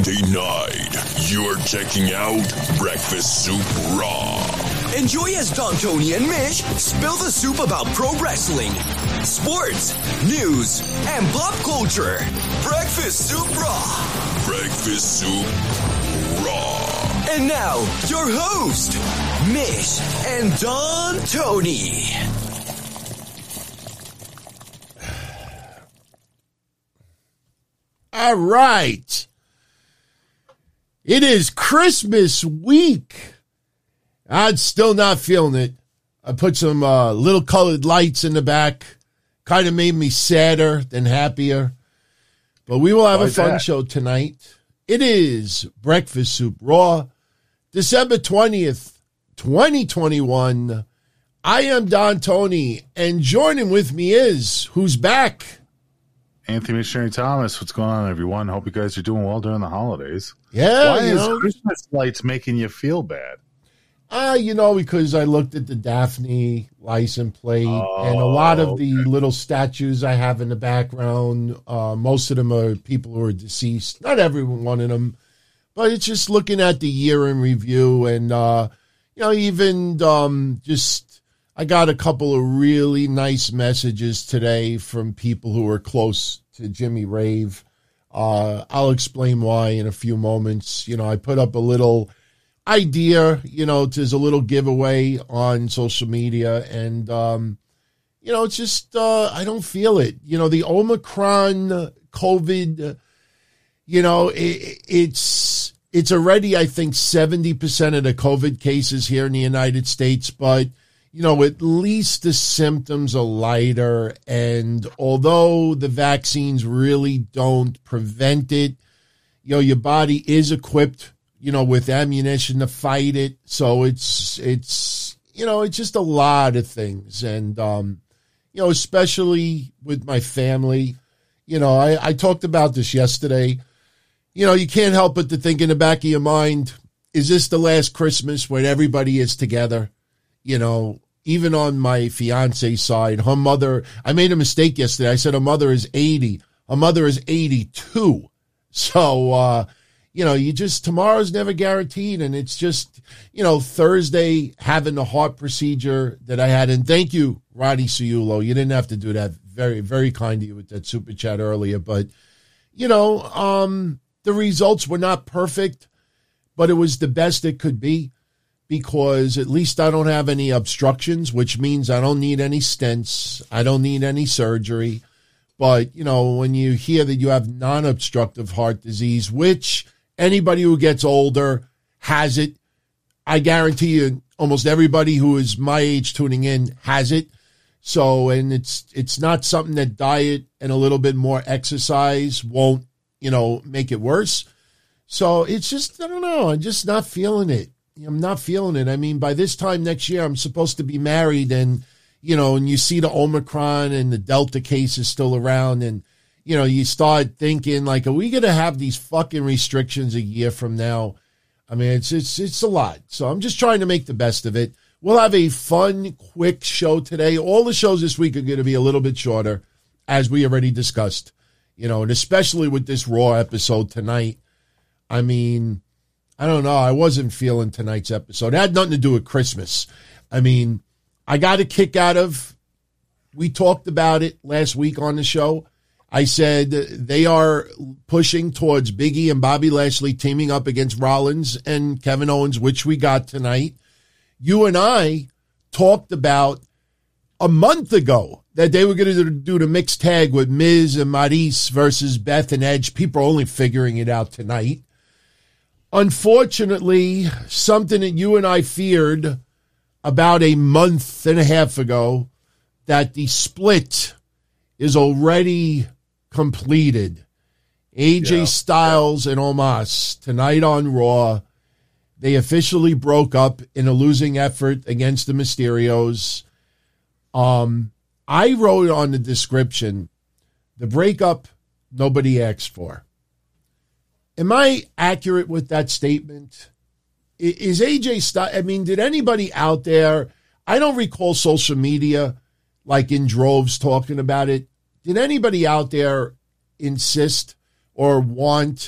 Monday night, you're checking out Breakfast Soup Raw. Enjoy as Don, Tony, and Mish spill the soup about pro wrestling, sports, news, and pop culture. Breakfast Soup Raw. Breakfast Soup Raw. And now, your host, Mish and Don Tony. All right. It is Christmas week. I'm still not feeling it. I put some little colored lights in the back. Kind of made me sadder than happier. But we will have a fun show tonight. It is Breakfast Soup Raw, December 20th, 2021. I am Don Tony, and joining with me is, who's back? Anthony Missionary Thomas. What's going on, everyone? Hope you guys are doing well during the holidays. Yeah, Why is Christmas lights making you feel bad? Because I looked at the Daphne license plate and a lot of the little statues I have in the background. Most of them are people who are deceased. Not every one of them, but it's just looking at the year in review. And, I got a couple of really nice messages today from people who are close to Jimmy Rave. I'll explain why in a few moments. I put up a little idea, there's a little giveaway on social media, and, it's just, I don't feel it. The Omicron COVID, it's already, I think, 70% of the COVID cases here in the United States, but at least the symptoms are lighter. And although the vaccines really don't prevent it, your body is equipped, with ammunition to fight it. So it's just a lot of things. And, especially with my family, I talked about this yesterday. You can't help but to think in the back of your mind, is this the last Christmas when everybody is together? Even on my fiance's side, her mother, I made a mistake yesterday. I said her mother is 80. Her mother is 82. So, tomorrow's never guaranteed. And it's just, Thursday having the heart procedure that I had. And thank you, Roddy Ciulo. You didn't have to do that. Very, very kind of you with that super chat earlier. But, the results were not perfect, but it was the best it could be. Because at least I don't have any obstructions, which means I don't need any stents. I don't need any surgery. But, when you hear that you have non-obstructive heart disease, which anybody who gets older has it, I guarantee you almost everybody who is my age tuning in has it. So, and it's not something that diet and a little bit more exercise won't, make it worse. So it's just, I don't know, I'm just not feeling it. I'm not feeling it. I mean, by this time next year, I'm supposed to be married, and, and you see the Omicron and the Delta cases still around, and, you start thinking, like, are we going to have these fucking restrictions a year from now? I mean, it's a lot. So I'm just trying to make the best of it. We'll have a fun, quick show today. All the shows this week are going to be a little bit shorter, as we already discussed, and especially with this Raw episode tonight. I mean, I don't know. I wasn't feeling tonight's episode. It had nothing to do with Christmas. I mean, I got a kick out of, we talked about it last week on the show. I said they are pushing towards Big E and Bobby Lashley teaming up against Rollins and Kevin Owens, which we got tonight. You and I talked about a month ago that they were going to do the mixed tag with Miz and Maryse versus Beth and Edge. People are only figuring it out tonight. Unfortunately, something that you and I feared about a month and a half ago, that the split is already completed. AJ Styles and Omos tonight on Raw, they officially broke up in a losing effort against the Mysterios. I wrote on the description, the breakup nobody asked for. Am I accurate with that statement? Is AJ Styles, I mean, did anybody out there, I don't recall social media like in droves talking about it. Did anybody out there insist or want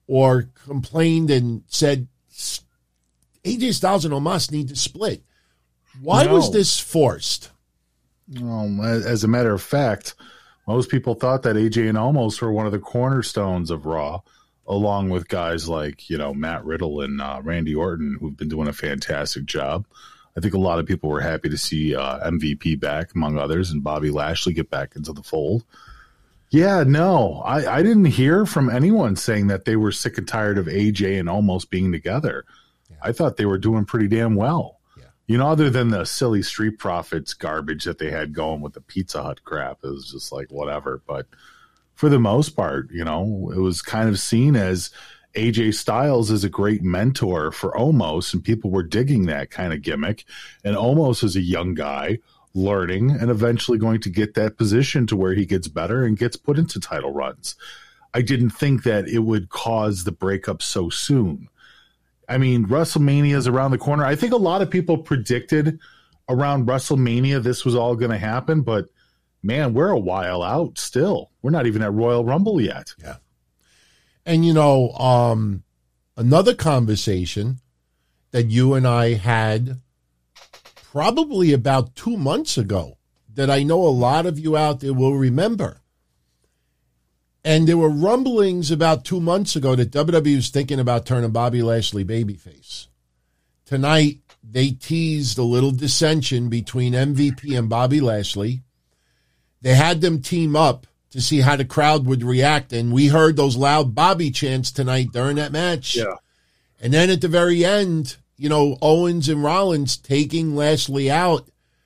or complained and said AJ Styles and Omos need to split. Why was this forced? As a matter of fact, most people thought that AJ and Omos were one of the cornerstones of Raw, along with guys like, Matt Riddle and Randy Orton, who've been doing a fantastic job. I think a lot of people were happy to see MVP back, among others, and Bobby Lashley get back into the fold. Yeah, no, I didn't hear from anyone saying that they were sick and tired of AJ and Omos being together. Yeah. I thought they were doing pretty damn well. Yeah. Other than the silly Street Profits garbage that they had going with the Pizza Hut crap, it was just like whatever. But for the most part, it was kind of seen as AJ Styles is a great mentor for Omos, and people were digging that kind of gimmick. And Omos is a young guy learning and eventually going to get that position to where he gets better and gets put into title runs. I didn't think that it would cause the breakup so soon. I mean, WrestleMania is around the corner. I think a lot of people predicted around WrestleMania this was all going to happen, but man, we're a while out still. We're not even at Royal Rumble yet. Yeah. And, another conversation that you and I had probably about 2 months ago that I know a lot of you out there will remember. And there were rumblings about 2 months ago that WWE was thinking about turning Bobby Lashley babyface. Tonight, they teased a little dissension between MVP and Bobby Lashley. They had them team up to see how the crowd would react, and we heard those loud Bobby chants tonight during that match. Yeah. And then at the very end, Owens and Rollins taking Lashley out.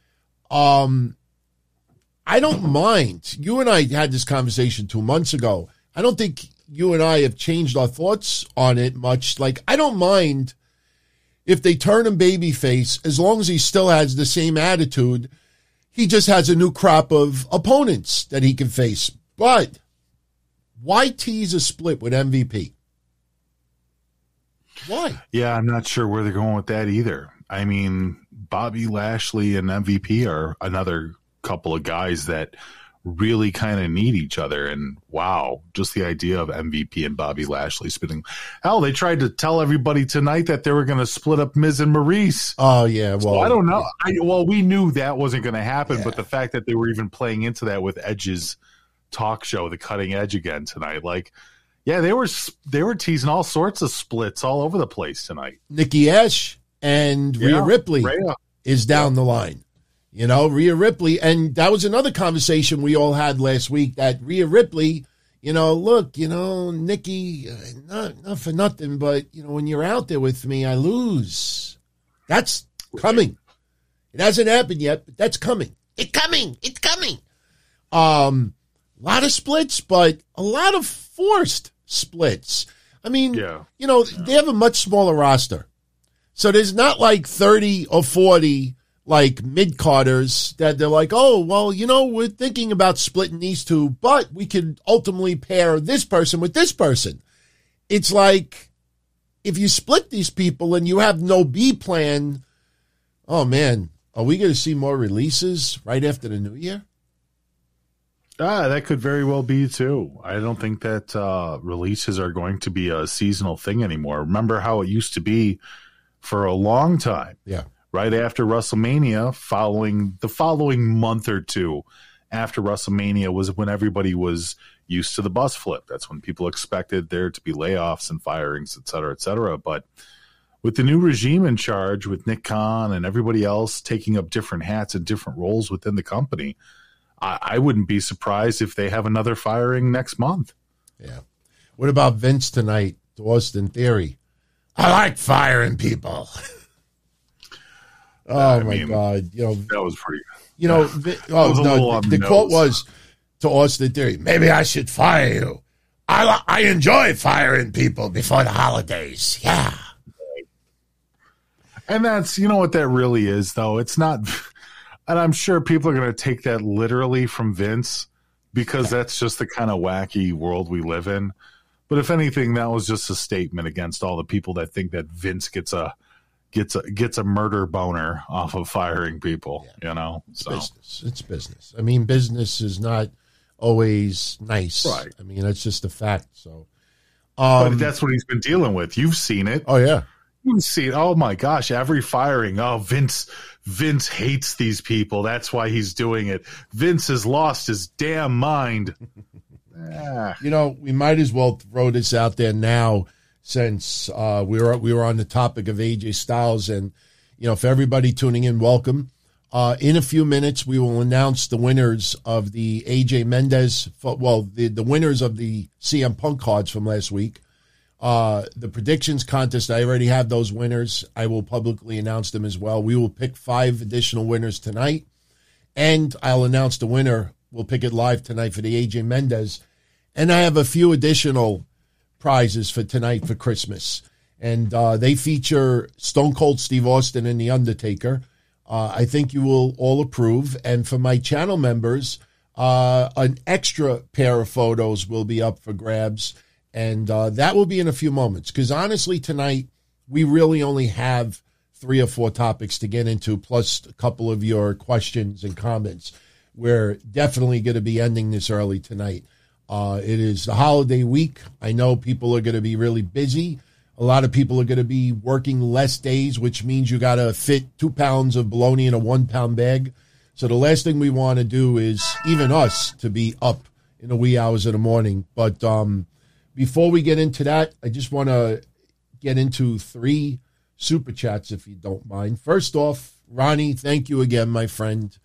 I don't mind. You and I had this conversation 2 months ago. I don't think you and I have changed our thoughts on it much. Like, I don't mind if they turn him babyface, as long as he still has the same attitude. He just has a new crop of opponents that he can face. But why tease a split with MVP? Why? Yeah, I'm not sure where they're going with that either. I mean, Bobby Lashley and MVP are another couple of guys that really kind of need each other. And wow, just the idea of MVP and Bobby Lashley splitting. Hell, they tried to tell everybody tonight that they were going to split up Miz and Maurice. Oh, yeah. Well, so I don't know. We knew that wasn't going to happen, but the fact that they were even playing into that with Edge's talk show, The Cutting Edge, again tonight, like, yeah, they were teasing all sorts of splits all over the place tonight. Nikki Ash and Rhea Ripley is down the line. Rhea Ripley, and that was another conversation we all had last week, that Rhea Ripley, look, Nikki, not for nothing, but, when you're out there with me, I lose. That's coming. It hasn't happened yet, but that's coming. It's coming. A lot of splits, but a lot of forced splits. I mean, they have a much smaller roster. So there's not like 30 or 40 like mid-carders that they're like, oh, well, we're thinking about splitting these two, but we could ultimately pair this person with this person. It's like, if you split these people and you have no B plan, oh, man, are we going to see more releases right after the new year? That could very well be, too. I don't think that releases are going to be a seasonal thing anymore. Remember how it used to be for a long time? Yeah. Right after WrestleMania, the following month or two after WrestleMania was when everybody was used to the bus flip. That's when people expected there to be layoffs and firings, et cetera, et cetera. But with the new regime in charge, with Nick Khan and everybody else taking up different hats and different roles within the company, I wouldn't be surprised if they have another firing next month. Yeah. What about Vince tonight to Austin Theory? I like firing people. Oh, my God. That was pretty. The quote was to Austin Theory, maybe I should fire you. I enjoy firing people before the holidays. Yeah. And that's, what that really is, though. It's not, and I'm sure people are going to take that literally from Vince because that's just the kind of wacky world we live in. But if anything, that was just a statement against all the people that think that Vince gets a murder boner off of firing people, Business. It's business. I mean, business is not always nice. Right. I mean, that's just a fact. So, But that's what he's been dealing with. You've seen it. Oh, yeah. You've seen it. Oh, my gosh. Every firing. Oh, Vince hates these people. That's why he's doing it. Vince has lost his damn mind. You know, we might as well throw this out there now since we were on the topic of AJ Styles. And, you know, for everybody tuning in, welcome. In a few minutes, we will announce the winners of the AJ Mendez, the winners of the CM Punk cards from last week. The predictions contest, I already have those winners. I will publicly announce them as well. We will pick 5 additional winners tonight, and I'll announce the winner. We'll pick it live tonight for the AJ Mendez. And I have a few additional prizes for tonight for Christmas. And they feature Stone Cold Steve Austin and The Undertaker. I think you will all approve. And for my channel members, an extra pair of photos will be up for grabs. And that will be in a few moments. Because honestly, tonight, we really only have 3 or 4 topics to get into, plus a couple of your questions and comments. We're definitely going to be ending this early tonight. It is the holiday week. I know people are going to be really busy. A lot of people are going to be working less days, which means you got to fit 2 pounds of bologna in a 1 pound bag. So the last thing we want to do is, even us, to be up in the wee hours of the morning. But before we get into that, I just want to get into 3 super chats, if you don't mind. First off, Ronnie, thank you again, my friend.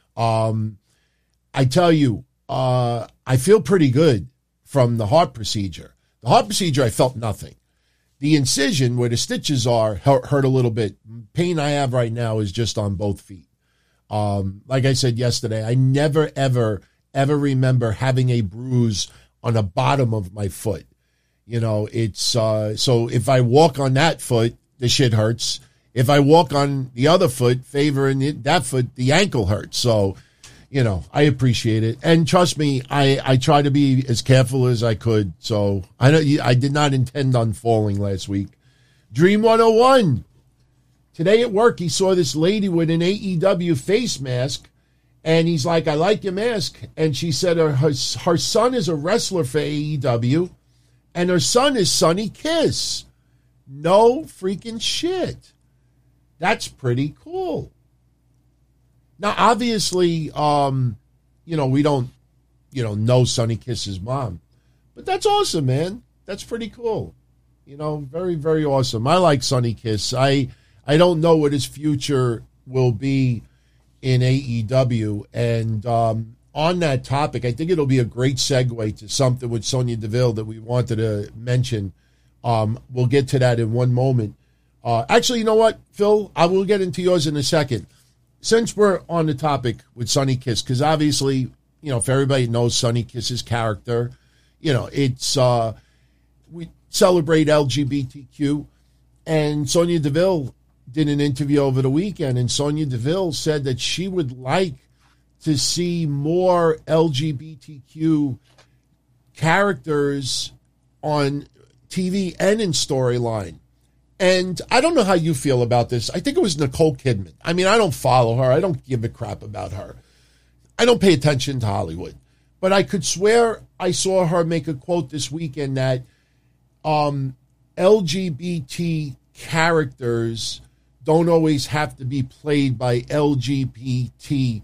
I tell you, I feel pretty good from the heart procedure. The heart procedure, I felt nothing. The incision where the stitches are hurt a little bit. Pain I have right now is just on both feet. Like I said yesterday, I never, ever remember having a bruise on the bottom of my foot. You know, it's so if I walk on that foot, the shit hurts. If I walk on the other foot, favoring that foot, the ankle hurts. So, you know, I appreciate it. And trust me, I try to be as careful as I could. So I did not intend on falling last week. Dream 101. Today at work, he saw this lady with an AEW face mask. And he's like, I like your mask. And she said her son is a wrestler for AEW. And her son is Sonny Kiss. No freaking shit. That's pretty cool. Now, obviously, you know, we don't, know Sonny Kiss's mom. But that's awesome, man. That's pretty cool. You know, very, very awesome. I like Sonny Kiss. I don't know what his future will be in AEW. And on that topic, I think it'll be a great segue to something with Sonya Deville that we wanted to mention. We'll get to that in one moment. Actually, you know what, Phil? I will get into yours in a second. Since we're on the topic with Sonny Kiss, because obviously, if everybody knows Sonny Kiss's character, it's we celebrate LGBTQ, and Sonya Deville did an interview over the weekend, and Sonya Deville said that she would like to see more LGBTQ characters on TV and in storyline. And I don't know how you feel about this. I think it was Nicole Kidman. I mean, I don't follow her. I don't give a crap about her. I don't pay attention to Hollywood. But I could swear I saw her make a quote this weekend that LGBT characters don't always have to be played by LGBTQ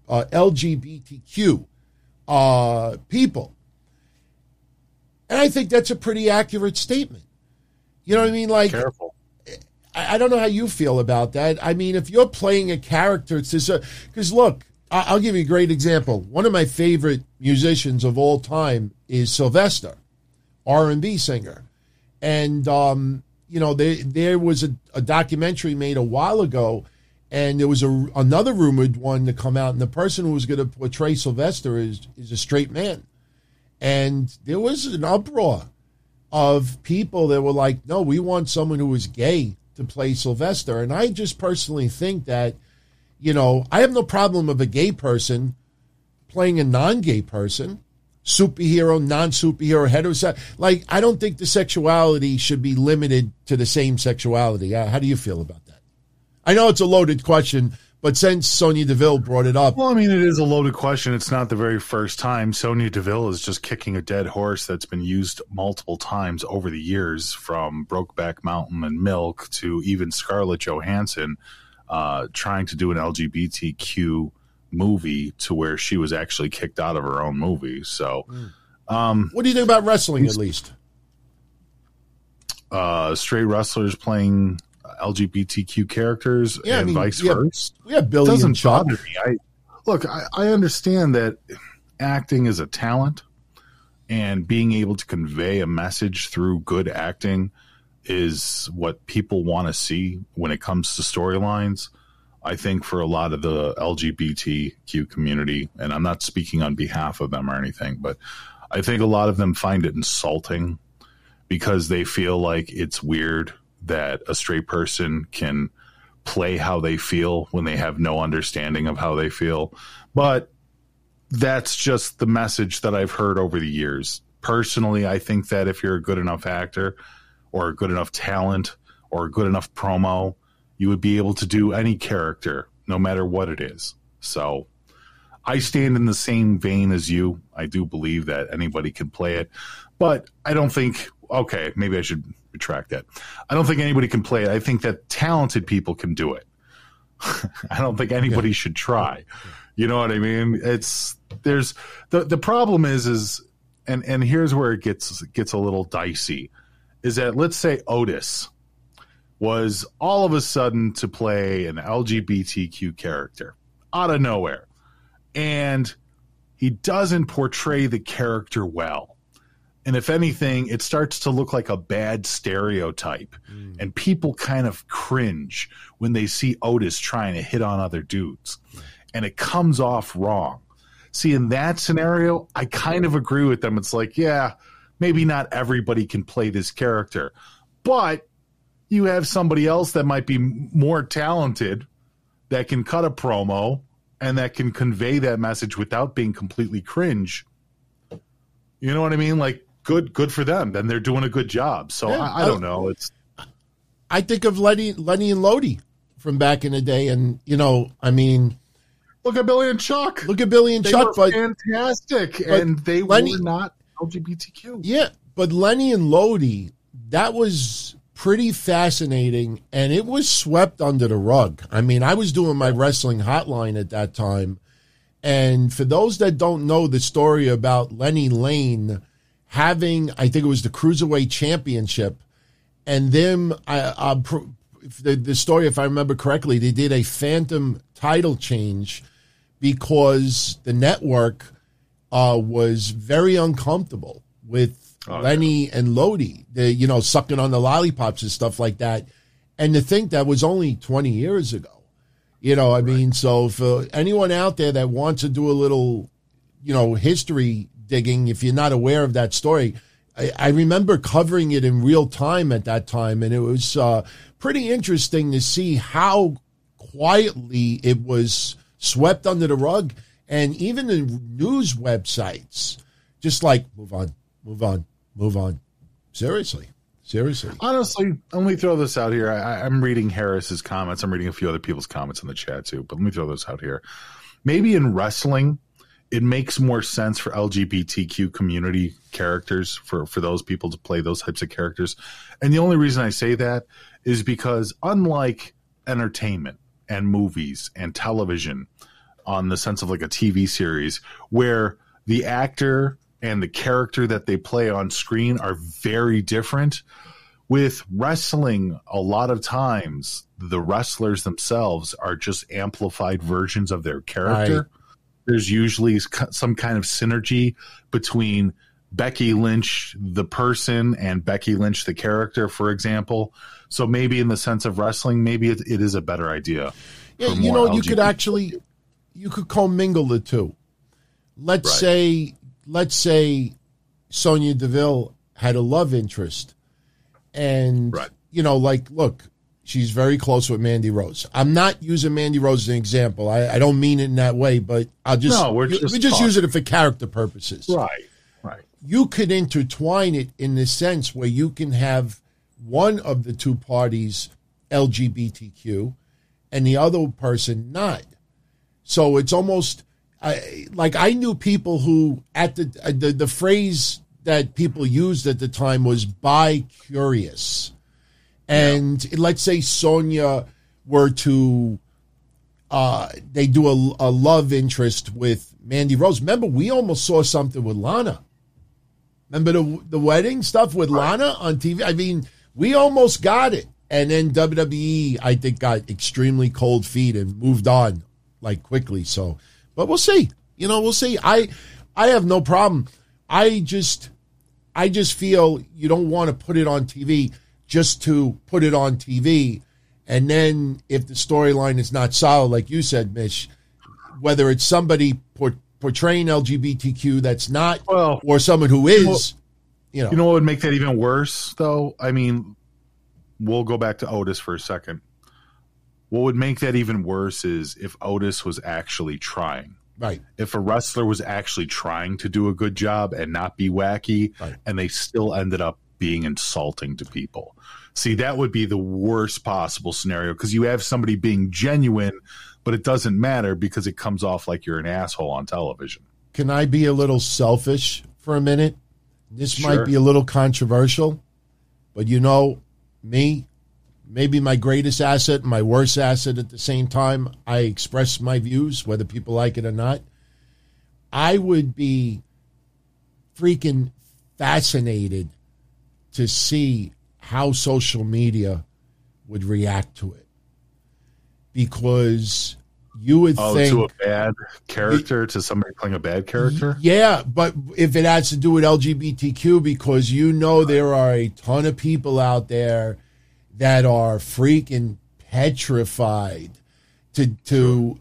people. And I think that's a pretty accurate statement. You know what I mean? Like, careful. I don't know how you feel about that. I mean, if you're playing a character, because look, I'll give you a great example. One of my favorite musicians of all time is Sylvester, R&B singer. And, there was a documentary made a while ago, and there was another rumored one to come out, and the person who was going to portray Sylvester is a straight man. And there was an uproar of people that were like, no, we want someone who is gay to play Sylvester. And I just personally think that, I have no problem of a gay person playing a non-gay person, superhero, non-superhero, heterosexual. Like, I don't think the sexuality should be limited to the same sexuality. How do you feel about that? I know it's a loaded question, But since Sonya Deville brought it up, Well, I mean, it is a loaded question. It's not the very first time. Sonya Deville is just kicking a dead horse that's been used multiple times over the years, from Brokeback Mountain and Milk to even Scarlett Johansson trying to do an LGBTQ movie to where she was actually kicked out of her own movie. So, what do you think about wrestling, at least? Straight wrestlers playing LGBTQ characters vice versa. We have Billy doesn't and Chuck. bother me. I understand that acting is a talent, and being able to convey a message through good acting is what people want to see when it comes to storylines. I think for a lot of the LGBTQ community, and I'm not speaking on behalf of them or anything, but I think a lot of them find it insulting because they feel like it's weird that a straight person can play how they feel when they have no understanding of how they feel. But that's just the message that I've heard over the years. Personally, I think that if you're a good enough actor or a good enough talent or a good enough promo, you would be able to do any character, no matter what it is. So I stand in the same vein as you. I do believe that anybody can play it, but I don't think, okay, maybe I should retract that. I don't think anybody can play it. I think that talented people can do it. I don't think anybody should try. You know what I mean? There's the problem is and here's where it gets a little dicey, is that let's say Otis was all of a sudden to play an LGBTQ character out of nowhere, and he doesn't portray the character well. And if anything, it starts to look like a bad stereotype. And people kind of cringe when they see Otis trying to hit on other dudes. And it comes off wrong. See, in that scenario, I kind of agree with them. It's like, yeah, maybe not everybody can play this character. But you have somebody else that might be more talented that can cut a promo and that can convey that message without being completely cringe. You know what I mean? Like, good for them. Then they're doing a good job. So I don't know. I think of Lenny and Lodi from back in the day, and I mean, look at Billy and Chuck. Chuck, but fantastic, and they were not LGBTQ. Yeah, but Lenny and Lodi, that was pretty fascinating, and it was swept under the rug. I mean, I was doing my wrestling hotline at that time, and for those that don't know the story about Lenny Lane having, I think it was the Cruiserweight Championship, and them, the story, if I remember correctly, they did a phantom title change because the network was very uncomfortable with Lenny and Lodi, sucking on the lollipops and stuff like that. And to think that was only 20 years ago, I mean, so for anyone out there that wants to do a little, history digging, if you're not aware of that story, I remember covering it in real time at that time, and it was pretty interesting to see how quietly it was swept under the rug, and even the news websites just like move on. Seriously. Honestly, let me throw this out here. I'm reading Harris's comments. I'm reading a few other people's comments in the chat too, but let me throw this out here. Maybe in wrestling, it makes more sense for LGBTQ community characters, for those people to play those types of characters. And the only reason I say that is because unlike entertainment and movies and television, on the sense of like a TV series, where the actor and the character that they play on screen are very different, with wrestling, a lot of times the wrestlers themselves are just amplified versions of their character. Right. There's usually some kind of synergy between Becky Lynch, the person, and Becky Lynch, the character, for example. So maybe in the sense of wrestling, maybe it is a better idea. Yeah, you could commingle the two. Let's say Sonya Deville had a love interest, and look, she's very close with Mandy Rose. I'm not using Mandy Rose as an example. I don't mean it in that way, but we're just using it for character purposes. Right. You could intertwine it in the sense where you can have one of the two parties LGBTQ, and the other person not. So it's almost like I knew people who at the phrase that people used at the time was bi-curious. And let's say Sonya were to, they do a love interest with Mandy Rose. Remember, we almost saw something with Lana. Remember the wedding stuff with Lana on TV? I mean, we almost got it. And then WWE, I think, got extremely cold feet and moved on like quickly. So, but we'll see. We'll see. I have no problem. I just feel you don't want to put it on TV just to put it on TV. And then if the storyline is not solid, like you said, Mitch, whether it's somebody portraying LGBTQ that's not, or someone who is, You know what would make that even worse, though? I mean, we'll go back to Otis for a second. What would make that even worse is if Otis was actually trying. Right. If a wrestler was actually trying to do a good job and not be wacky, right, and they still ended up being insulting to people. See, that would be the worst possible scenario because you have somebody being genuine, but it doesn't matter because it comes off like you're an asshole on television. Can I be a little selfish for a minute? This Sure. might be a little controversial, but me, maybe my greatest asset and my worst asset at the same time. I express my views, whether people like it or not. I would be freaking fascinated to see how social media would react to it. Because you would think... to a bad character, to somebody playing a bad character? Yeah, but if it has to do with LGBTQ, because there are a ton of people out there that are freaking petrified to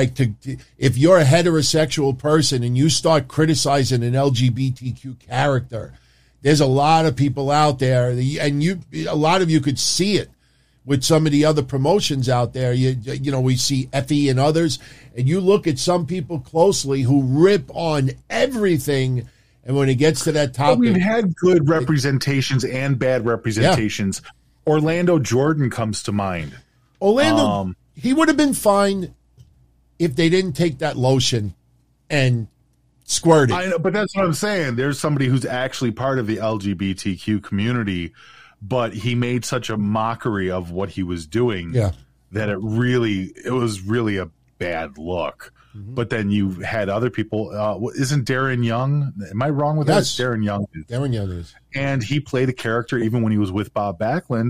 if you're a heterosexual person and you start criticizing an LGBTQ character, there's a lot of people out there, and a lot of you could see it with some of the other promotions out there. We see Effie and others, and you look at some people closely who rip on everything, and when it gets to that topic... We've had good representations and bad representations. Yeah. Orlando Jordan comes to mind. Orlando, he would have been fine if they didn't take that lotion and squirt it. I know, but that's what I'm saying. There's somebody who's actually part of the LGBTQ community, but he made such a mockery of what he was doing that it was really a bad look. Mm-hmm. But then you had other people. Isn't Darren Young? Am I wrong with that? Darren Young. Darren Young is. And he played a character even when he was with Bob Backlund.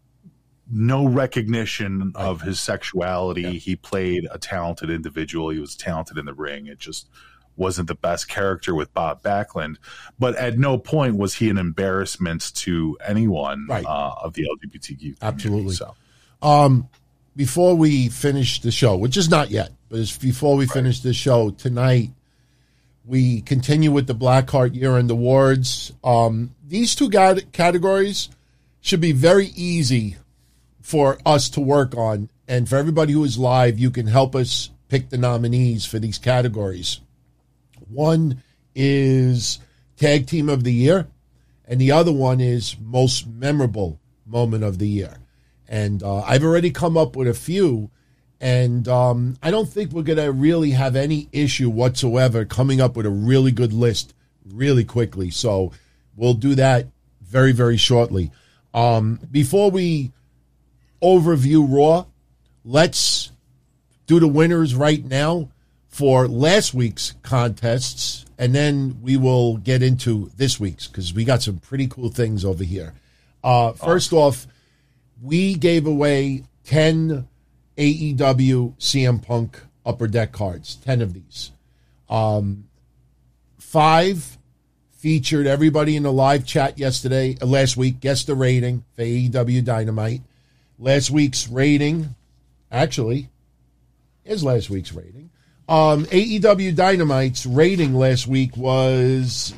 No recognition of his sexuality. Yeah. He played a talented individual. He was talented in the ring. It just wasn't the best character with Bob Backlund. But at no point was he an embarrassment to anyone of the LGBTQ community. Absolutely. So. Before we finish the show, which is not yet, but before we finish the show tonight, we continue with the Blackheart Year-End Awards. These two categories should be very easy for us to work on. And for everybody who is live, you can help us pick the nominees for these categories. One is Tag Team of the Year, and the other one is Most Memorable Moment of the Year. And I've already come up with a few, and I don't think we're going to really have any issue whatsoever coming up with a really good list really quickly. So we'll do that very, very shortly. Before we overview Raw, let's do the winners right now for last week's contests, and then we will get into this week's because we got some pretty cool things over here. First off, we gave away 10 AEW CM Punk Upper Deck cards, 10 of these. 5 featured everybody in the live chat last week, guessed the rating for AEW Dynamite. Last week's rating, actually, is last week's rating. AEW Dynamite's rating last week was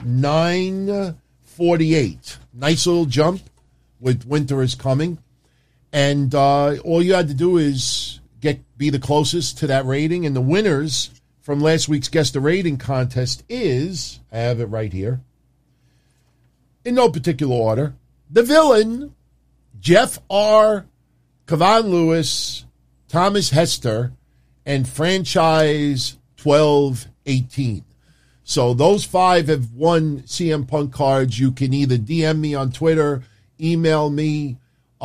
948. Nice little jump with Winter is Coming. And all you had to do is be the closest to that rating. And the winners from last week's Guess the Rating contest is, I have it right here, in no particular order, the Villain, Jeff R., Kevon Lewis, Thomas Hester, and Franchise 1218. So those 5 have won CM Punk cards. You can either DM me on Twitter, email me,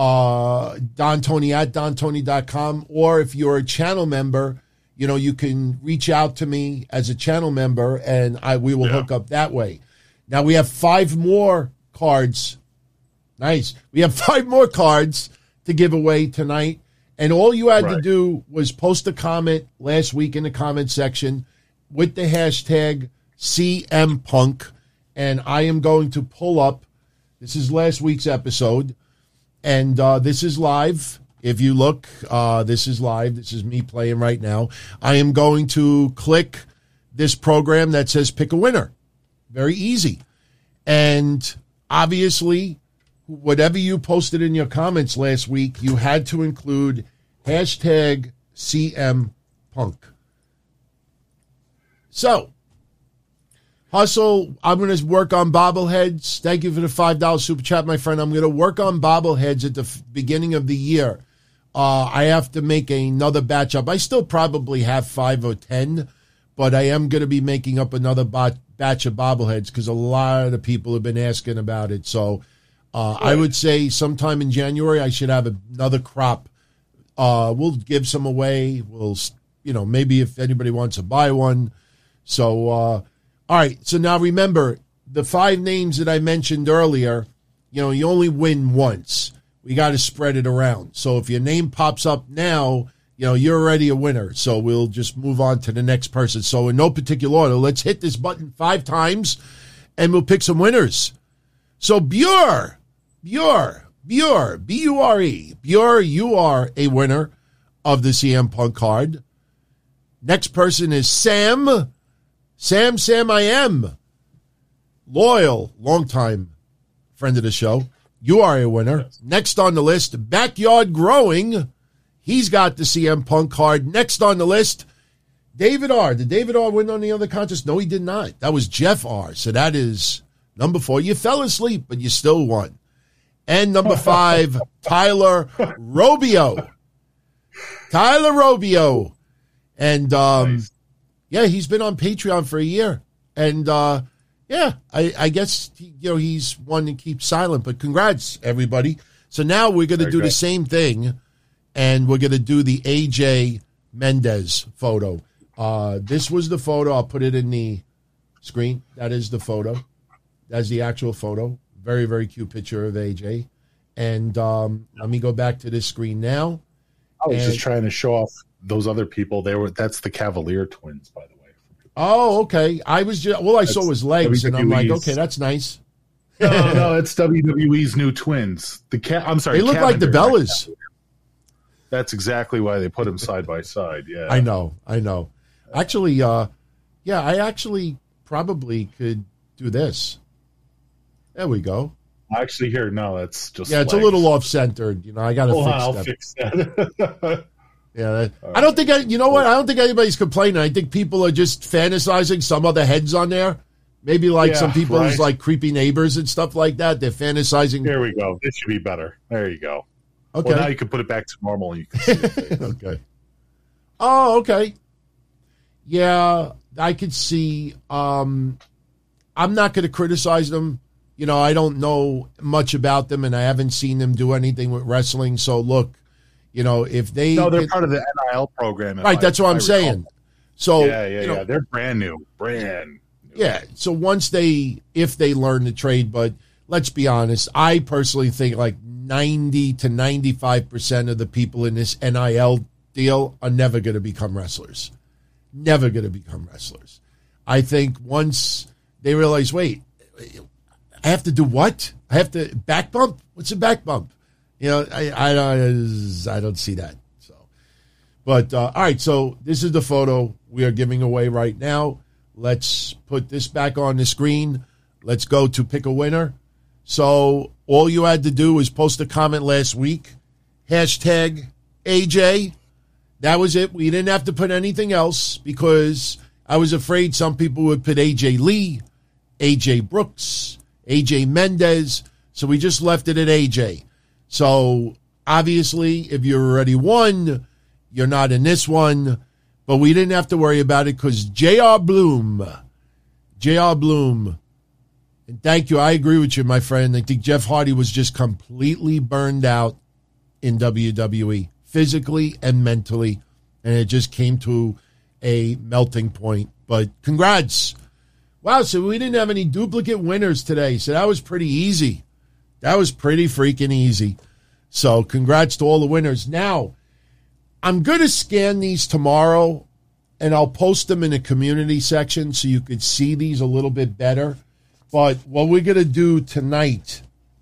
DonTony@DonTony.com, or if you're a channel member, you can reach out to me as a channel member, and we will hook up that way. Now we have 5 more cards. Nice. We have 5 more cards to give away tonight, and all you had to do was post a comment last week in the comment section with the hashtag CM Punk, and I am going to pull up. This is last week's episode. And this is live. If you look, this is live. This is me playing right now. I am going to click this program that says pick a winner. Very easy. And obviously, whatever you posted in your comments last week, you had to include hashtag CM Punk. So, Hustle, I'm going to work on bobbleheads. Thank you for the $5 super chat, my friend. I'm going to work on bobbleheads at the beginning of the year. I have to make another batch up. I still probably have 5 or 10, but I am going to be making up another batch of bobbleheads because a lot of people have been asking about it. So I would say sometime in January I should have another crop. We'll give some away. We'll, maybe if anybody wants to buy one. So, all right, so now remember, the 5 names that I mentioned earlier, you only win once. We got to spread it around. So if your name pops up now, you're already a winner. So we'll just move on to the next person. So in no particular order, let's hit this button 5 times, and we'll pick some winners. So Bure, B-U-R-E. Bure, you are a winner of the CM Punk card. Next person is Sam, I am. Loyal, longtime friend of the show. You are a winner. Yes. Next on the list, Backyard Growing. He's got the CM Punk card. Next on the list, David R. Did David R. win on the other contest? No, he did not. That was Jeff R. So that is number 4. You fell asleep, but you still won. And number 5, Tyler Robio. And, nice. Yeah, he's been on Patreon for a year. And, I guess, he's one to keep silent. But congrats, everybody. So now we're going to do the same thing, and we're going to do the AJ Mendez photo. This was the photo. I'll put it in the screen. That is the photo. That's the actual photo. Very, very cute picture of AJ. And let me go back to this screen now. I was just trying to show off those other people. That's the Cavalier twins, by the way. Oh, okay. I was just I saw his legs, and I'm like, okay, that's nice. No, it's WWE's new twins. I'm sorry, they look like the Bellas. That's exactly why they put them side by side. Yeah, I know. Actually, I actually probably could do this. There we go. Actually, that's just it's a little off centered. I got to fix that. Yeah, I don't think I don't think anybody's complaining. I think people are just fantasizing some other heads on there. Maybe some people's like creepy neighbors and stuff like that. They're fantasizing. There we go. This should be better. There you go. Okay. Well, now you can put it back to normal and you can see it. Okay. Oh, okay. Yeah, I could see. I'm not going to criticize them. I don't know much about them, and I haven't seen them do anything with wrestling. So look. If they... No, they're part of the NIL program. Right, that's what I'm saying. So, yeah. They're brand new. Yeah, so if they learn the trade, but let's be honest, I personally think like 90 to 95% of the people in this NIL deal are never going to become wrestlers. Never going to become wrestlers. I think once they realize, wait, I have to do what? I have to back bump? What's a back bump? I don't see that. So, but all right. So this is the photo we are giving away right now. Let's put this back on the screen. Let's go to pick a winner. So all you had to do was post a comment last week. Hashtag AJ. That was it. We didn't have to put anything else because I was afraid some people would put AJ Lee, AJ Brooks, AJ Mendez. So we just left it at AJ. So, obviously, if you already won, You're not in this one. But we didn't have to worry about it because J.R. Bloom, and thank you, I agree with you, my friend. I think Jeff Hardy was just completely burned out in WWE, physically and mentally, and it just came to a melting point. But congrats. Wow, so we didn't have any duplicate winners today, so that was pretty easy. That was pretty freaking easy. So congrats to all the winners. Now, I'm going to scan these tomorrow, and I'll post them in the community section so you could see these a little bit better. But what we're going to do tonight,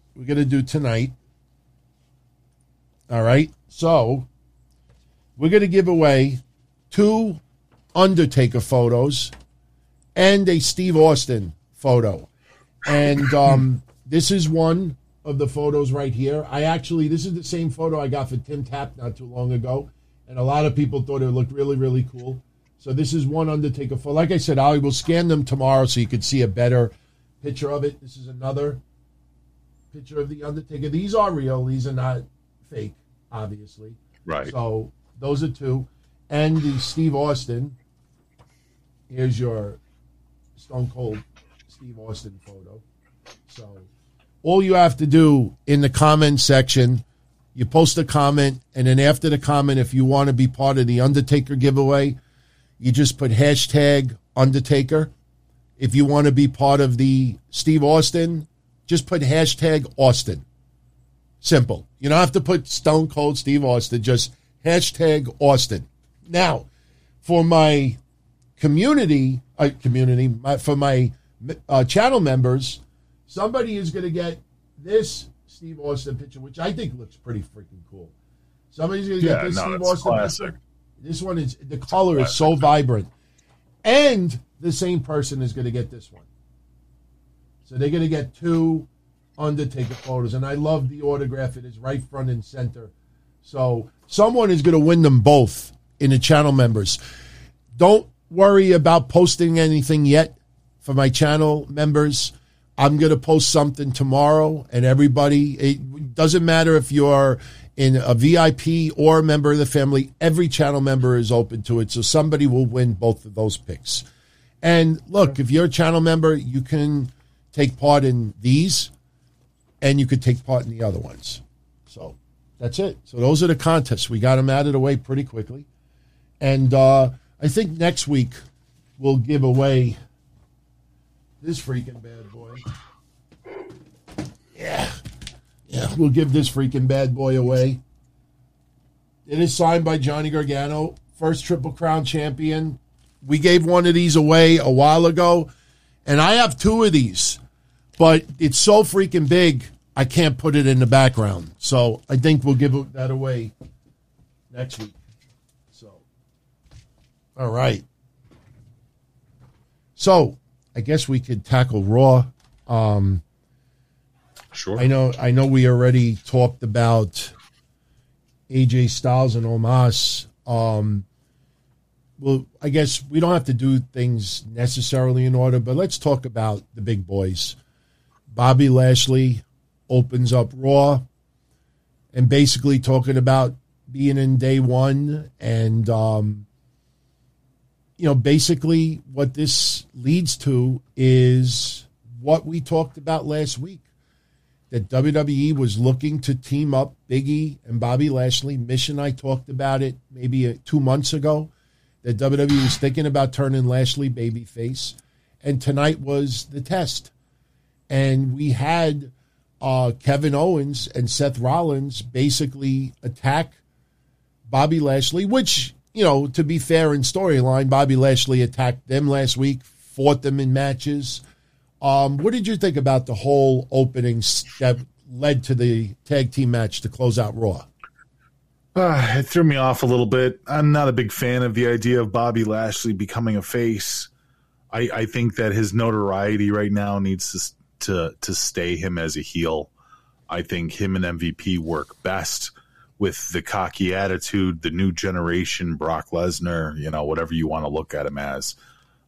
all right? So we're going to give away 2 Undertaker photos and a Steve Austin photo. And this is one of the photos right here. This is the same photo I got for Tim Tap not too long ago. And a lot of people thought it looked really, really cool. So this is one Undertaker photo. Like I said, I will scan them tomorrow so you could see a better picture of it. This is another picture of the Undertaker. These are real. These are not fake, obviously. Right. So those are 2. And the Steve Austin. Here's your Stone Cold Steve Austin photo. So all you have to do in the comment section, you post a comment, and then after the comment, if you want to be part of the Undertaker giveaway, you just put hashtag Undertaker. If you want to be part of the Steve Austin, just put hashtag Austin. Simple. You don't have to put Stone Cold Steve Austin, just hashtag Austin. Now, for my for my channel members, somebody is going to get this Steve Austin picture, which I think looks pretty freaking cool. Somebody's going to get this Steve Austin classic picture. This one is, the color is so vibrant. And the same person is going to get this one. So they're going to get 2 Undertaker photos. And I love the autograph. It is right front and center. So someone is going to win them both in the channel members. Don't worry about posting anything yet for my channel members. I'm going to post something tomorrow, and everybody, it doesn't matter if you're in a VIP or a member of the family, every channel member is open to it, so somebody will win both of those picks. And look, if you're a channel member, you can take part in these, and you could take part in the other ones. So that's it. So those are the contests. We got them out of the way pretty quickly. And I think next week we'll give away this freaking bad boy. Yeah, we'll give this freaking bad boy away. It is signed by Johnny Gargano, first Triple Crown champion. We gave one of these away a while ago, and I have 2 of these, but it's so freaking big, I can't put it in the background. So I think we'll give that away next week. So, all right. So I guess we could tackle Raw. Sure. I know we already talked about AJ Styles and Omos. Well, I guess we don't have to do things necessarily in order, but let's talk about the big boys. Bobby Lashley opens up Raw and basically talking about being in day one and, basically what this leads to is what we talked about last week, that WWE was looking to team up Big E and Bobby Lashley. Mish and I talked about it maybe 2 months ago, that WWE was thinking about turning Lashley babyface, and tonight was the test. And we had Kevin Owens and Seth Rollins basically attack Bobby Lashley, which, to be fair in storyline, Bobby Lashley attacked them last week, fought them in matches. What did you think about the whole opening that led to the tag team match to close out Raw? It threw me off a little bit. I'm not a big fan of the idea of Bobby Lashley becoming a face. I think that his notoriety right now needs to stay him as a heel. I think him and MVP work best with the cocky attitude, the new generation, Brock Lesnar, whatever you want to look at him as.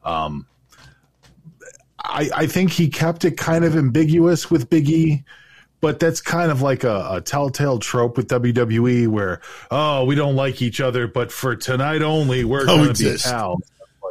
I think he kept it kind of ambiguous with Big E, But that's kind of like a telltale trope with WWE where, oh, we don't like each other, but for tonight only, we're going to be pals.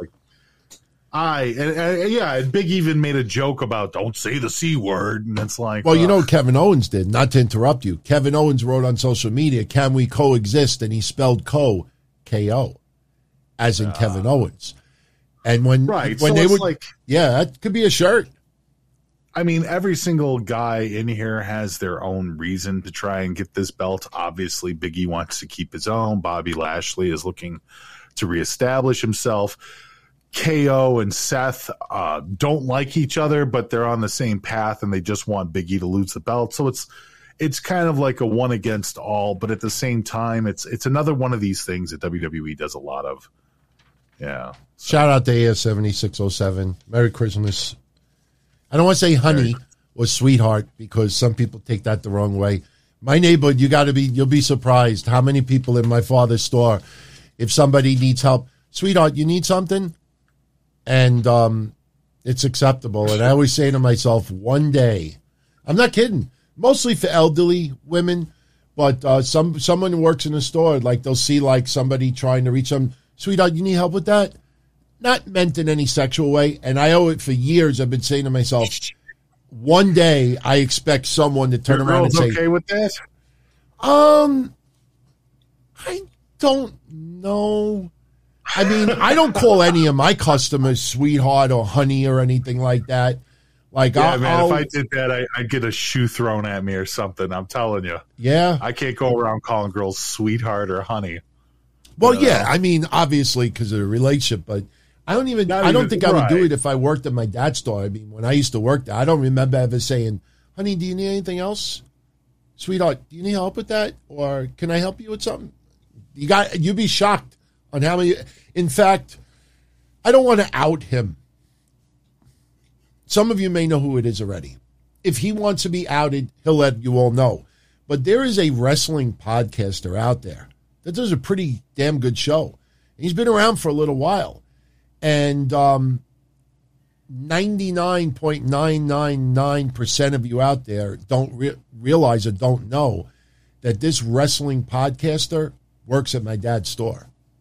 And Big even made a joke about don't say the C word, and it's like, well, you know what Kevin Owens did, not to interrupt you. Kevin Owens wrote on social media, "Can we coexist?" And he spelled K-O, as in Kevin Owens. And when so they would, like, that could be a shirt. I mean, every single guy in here has their own reason to try and get this belt. Obviously, Big E wants to keep his own. Bobby Lashley is looking to reestablish himself. KO and Seth don't like each other, but they're on the same path, and they just want Big E to lose the belt. So it's kind of like a one against all, but at the same time, it's another one of these things that WWE does a lot of. Yeah. So. Shout out to AS7607. Merry Christmas. I don't want to say honey or sweetheart because some people take that the wrong way. My neighborhood, you'll be surprised how many people in my father's store, if somebody needs help, sweetheart, you need something? And it's acceptable. And I always say to myself, one day, I'm not kidding, mostly for elderly women, but someone who works in a store, like they'll see like somebody trying to reach them, sweetheart, you need help with that? Not meant in any sexual way. And I owe it for years. I've been saying to myself, one day I expect someone to turn around and say, okay with that? I don't know. I mean, I don't call any of my customers sweetheart or honey or anything like that. Like, yeah, if I did that, I'd get a shoe thrown at me or something. I'm telling you. Yeah. I can't go around calling girls sweetheart or honey. Well, yeah. I mean, obviously because of the relationship, but I don't think I would do it if I worked at my dad's store. I mean, when I used to work there, I don't remember ever saying, honey, do you need anything else? Sweetheart, do you need help with that? Or can I help you with something? You'd be shocked on how many. In fact, I don't want to out him. Some of you may know who it is already. If he wants to be outed, he'll let you all know. But there is a wrestling podcaster out there that does a pretty damn good show. He's been around for a little while. And 99.999% of you out there don't realize or don't know that this wrestling podcaster works at my dad's store.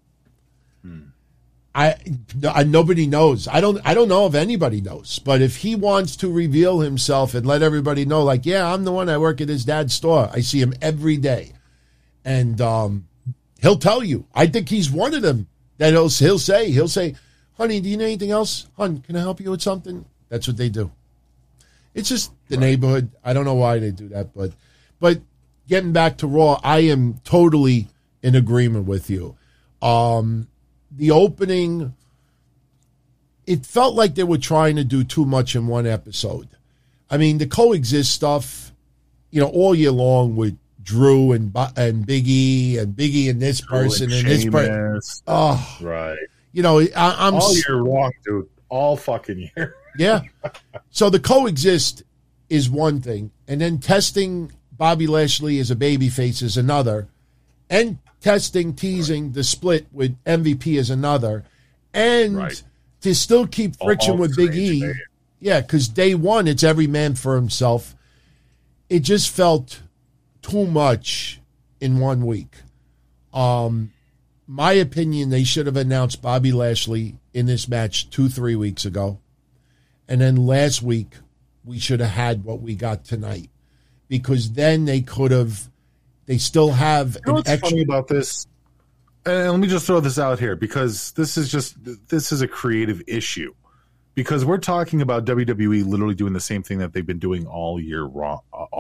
Nobody knows. I don't know if anybody knows. But if he wants to reveal himself and let everybody know, like, yeah, I'm the one. I work at his dad's store. I see him every day, and he'll tell you. I think he's one of them that he'll say, honey, do you need anything else? Hon, can I help you with something? That's what they do. It's just the neighborhood. I don't know why they do that, but getting back to Raw, I am totally in agreement with you. The opening, it felt like they were trying to do too much in one episode. I mean, the coexist stuff, all year long with Drew and Big E and this person and this person. Oh, right. I'm all year long, dude. All fucking year. Yeah. So the coexist is one thing, and then testing Bobby Lashley as a babyface is another, and teasing the split with MVP is another, and to still keep friction with Big E. Yeah, because day one, it's every man for himself. It just felt too much in 1 week. My opinion, they should have announced Bobby Lashley in this match 2-3 weeks ago. And then last week, we should have had what we got tonight. Because then they still have an extra. Funny about this? And let me just throw this out here, because this is a creative issue. Because we're talking about WWE literally doing the same thing that they've been doing all year long.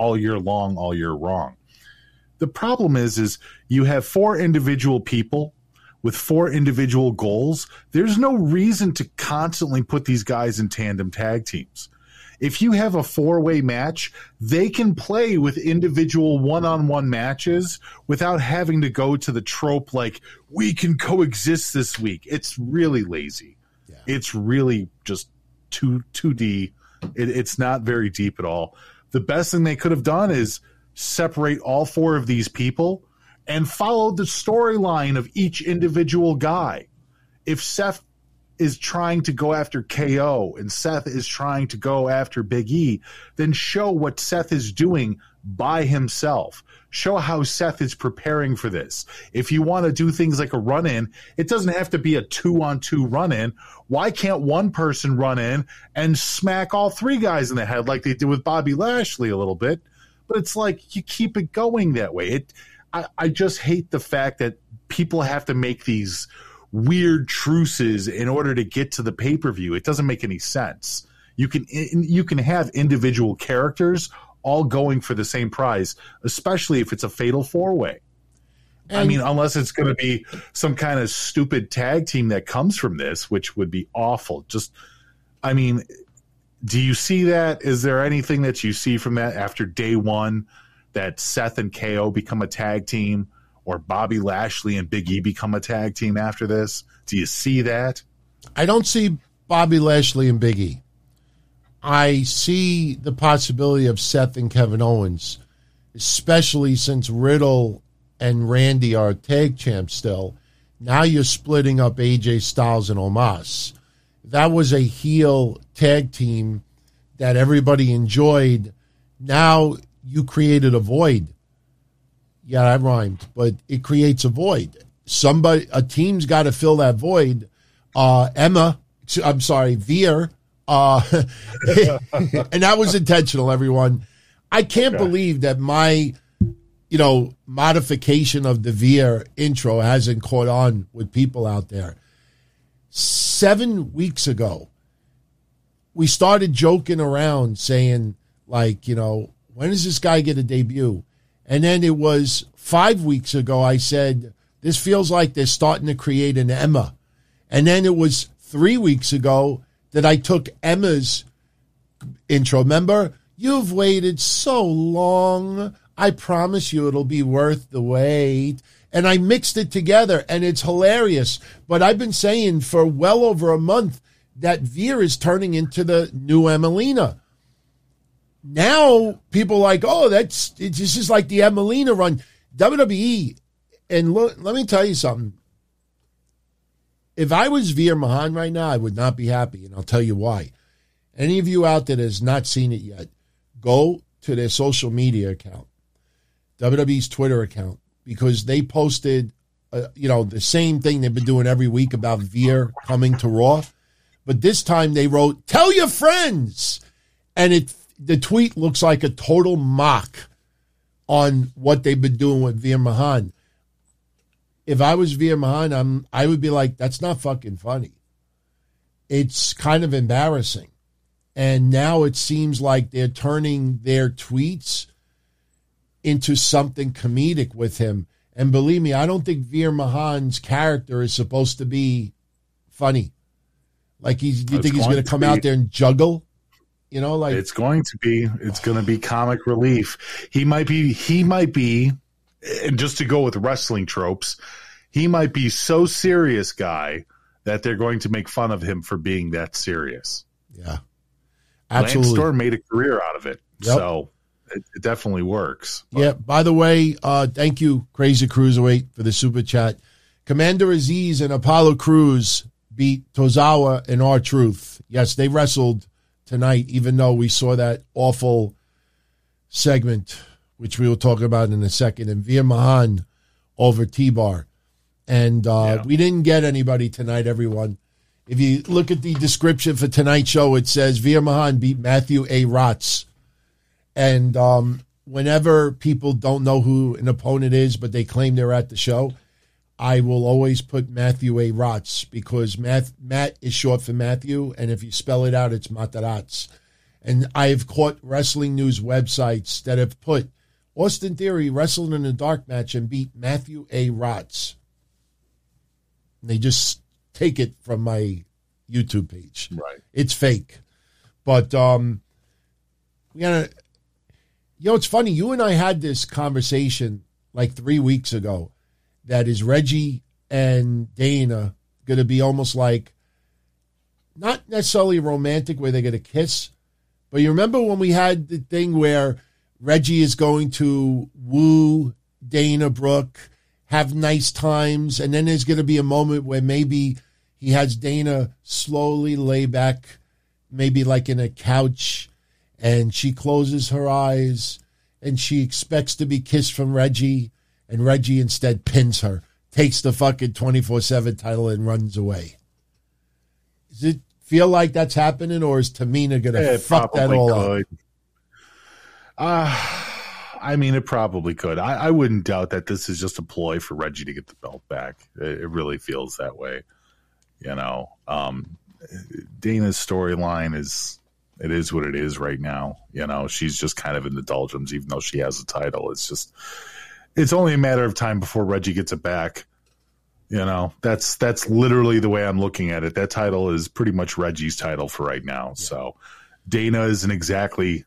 The problem is you have 4 individual people with 4 individual goals. There's no reason to constantly put these guys in tandem tag teams. If you have a 4-way match, they can play with individual one-on-one matches without having to go to the trope like, we can coexist this week. It's really lazy. Yeah. It's really just 2D. It's not very deep at all. The best thing they could have done is separate all 4 of these people and follow the storyline of each individual guy. If Seth is trying to go after KO and Seth is trying to go after Big E, then show what Seth is doing by himself. Show how Seth is preparing for this. If you want to do things like a run-in, it doesn't have to be a 2-on-2 run-in. Why can't one person run in and smack all three guys in the head like they did with Bobby Lashley a little bit? But it's like you keep it going that way. I just hate the fact that people have to make these weird truces in order to get to the pay-per-view. It doesn't make any sense. You can have individual characters all going for the same prize, especially if it's a fatal four-way. I mean, unless it's going to be some kind of stupid tag team that comes from this, which would be awful. Do you see that? Is there anything that you see from that after day one that Seth and KO become a tag team, or Bobby Lashley and Big E become a tag team after this? Do you see that? I don't see Bobby Lashley and Big E. I see the possibility of Seth and Kevin Owens, especially since Riddle and Randy are tag champs still. Now you're splitting up AJ Styles and Omos. That was a heel tag team that everybody enjoyed. Now you created a void. Yeah, that rhymed, but it creates a void. A team's got to fill that void. Veer. And that was intentional, everyone. I can't believe that my, modification of the Veer intro hasn't caught on with people out there. 7 weeks ago, we started joking around saying, when does this guy get a debut? And then it was 5 weeks ago, I said, this feels like they're starting to create an Emma. And then it was 3 weeks ago that I took Emma's intro. Remember? You've waited so long. I promise you it'll be worth the wait. And I mixed it together, and it's hilarious. But I've been saying for well over a month that Veer is turning into the new Emelina. Now people are like, this is like the Emelina run. WWE, and let me tell you something. If I was Veer Mahaan right now, I would not be happy, and I'll tell you why. Any of you out there that has not seen it yet, go to their social media account, WWE's Twitter account, because they posted, the same thing they've been doing every week about Veer coming to Raw. But this time they wrote, "Tell your friends," and the tweet looks like a total mock on what they've been doing with Veer Mahaan. If I was Veer Mahaan, I would be like, that's not fucking funny. It's kind of embarrassing. And now it seems like they're turning their tweets into something comedic with him. And believe me, I don't think Veer Mahaan's character is supposed to be funny. Like you think he's going to come out there and juggle? It's going to be comic relief. He might be, and just to go with wrestling tropes, he might be so serious guy that they're going to make fun of him for being that serious. Yeah, absolutely. Lance Storm made a career out of it, so it definitely works. But. Yeah. By the way, thank you, Crazy Cruiserweight, for the super chat. Commander Aziz and Apollo Crews beat Tozawa and R-Truth. Yes, they wrestled tonight, even though we saw that awful segment, which we will talk about in a second, and Veer Mahaan over T-Bar. And we didn't get anybody tonight, everyone. If you look at the description for tonight's show, it says Veer Mahaan beat Matthew A. Rotz. And whenever people don't know who an opponent is, but they claim they're at the show, I will always put Matthew A. Rotz, because Matt is short for Matthew, and if you spell it out, it's Matarazz. And I've caught wrestling news websites that have put Austin Theory wrestled in a dark match and beat Matthew A. Rotz. And they just take it from my YouTube page. Right. It's fake. But we gotta, it's funny. You and I had this conversation like 3 weeks ago. That is Reggie and Dana going to be almost like, not necessarily romantic where they're going to kiss, but you remember when we had the thing where Reggie is going to woo Dana Brooke, have nice times, and then there's going to be a moment where maybe he has Dana slowly lay back, maybe like in a couch, and she closes her eyes, and she expects to be kissed from Reggie, and Reggie instead pins her, takes the fucking 24/7 title, and runs away. Does it feel like that's happening, or is Tamina going to fuck that all up? I mean, it probably could. I wouldn't doubt that this is just a ploy for Reggie to get the belt back. It really feels that way. Dana's storyline is what it is right now. She's just kind of in the doldrums, even though she has a title. It's only a matter of time before Reggie gets it back. That's literally the way I'm looking at it. That title is pretty much Reggie's title for right now. Yeah. So Dana isn't exactly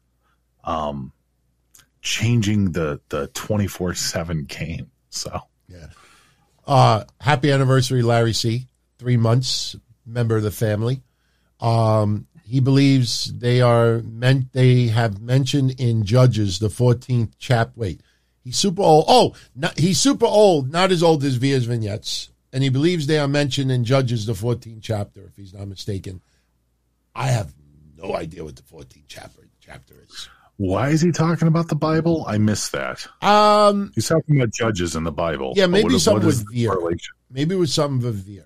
changing the 24/7 game. So yeah. Happy anniversary, Larry C. 3 months, member of the family. He believes they have mentioned in Judges the 14th chapter. Wait, he's super old. He's super old, not as old as Via's vignettes. And he believes they are mentioned in Judges the 14th chapter, if he's not mistaken. I have no idea what the 14th chapter is. Why is he talking about the Bible? I missed that. He's talking about Judges in the Bible. Yeah, maybe something with Veer. Maybe it was something with Veer.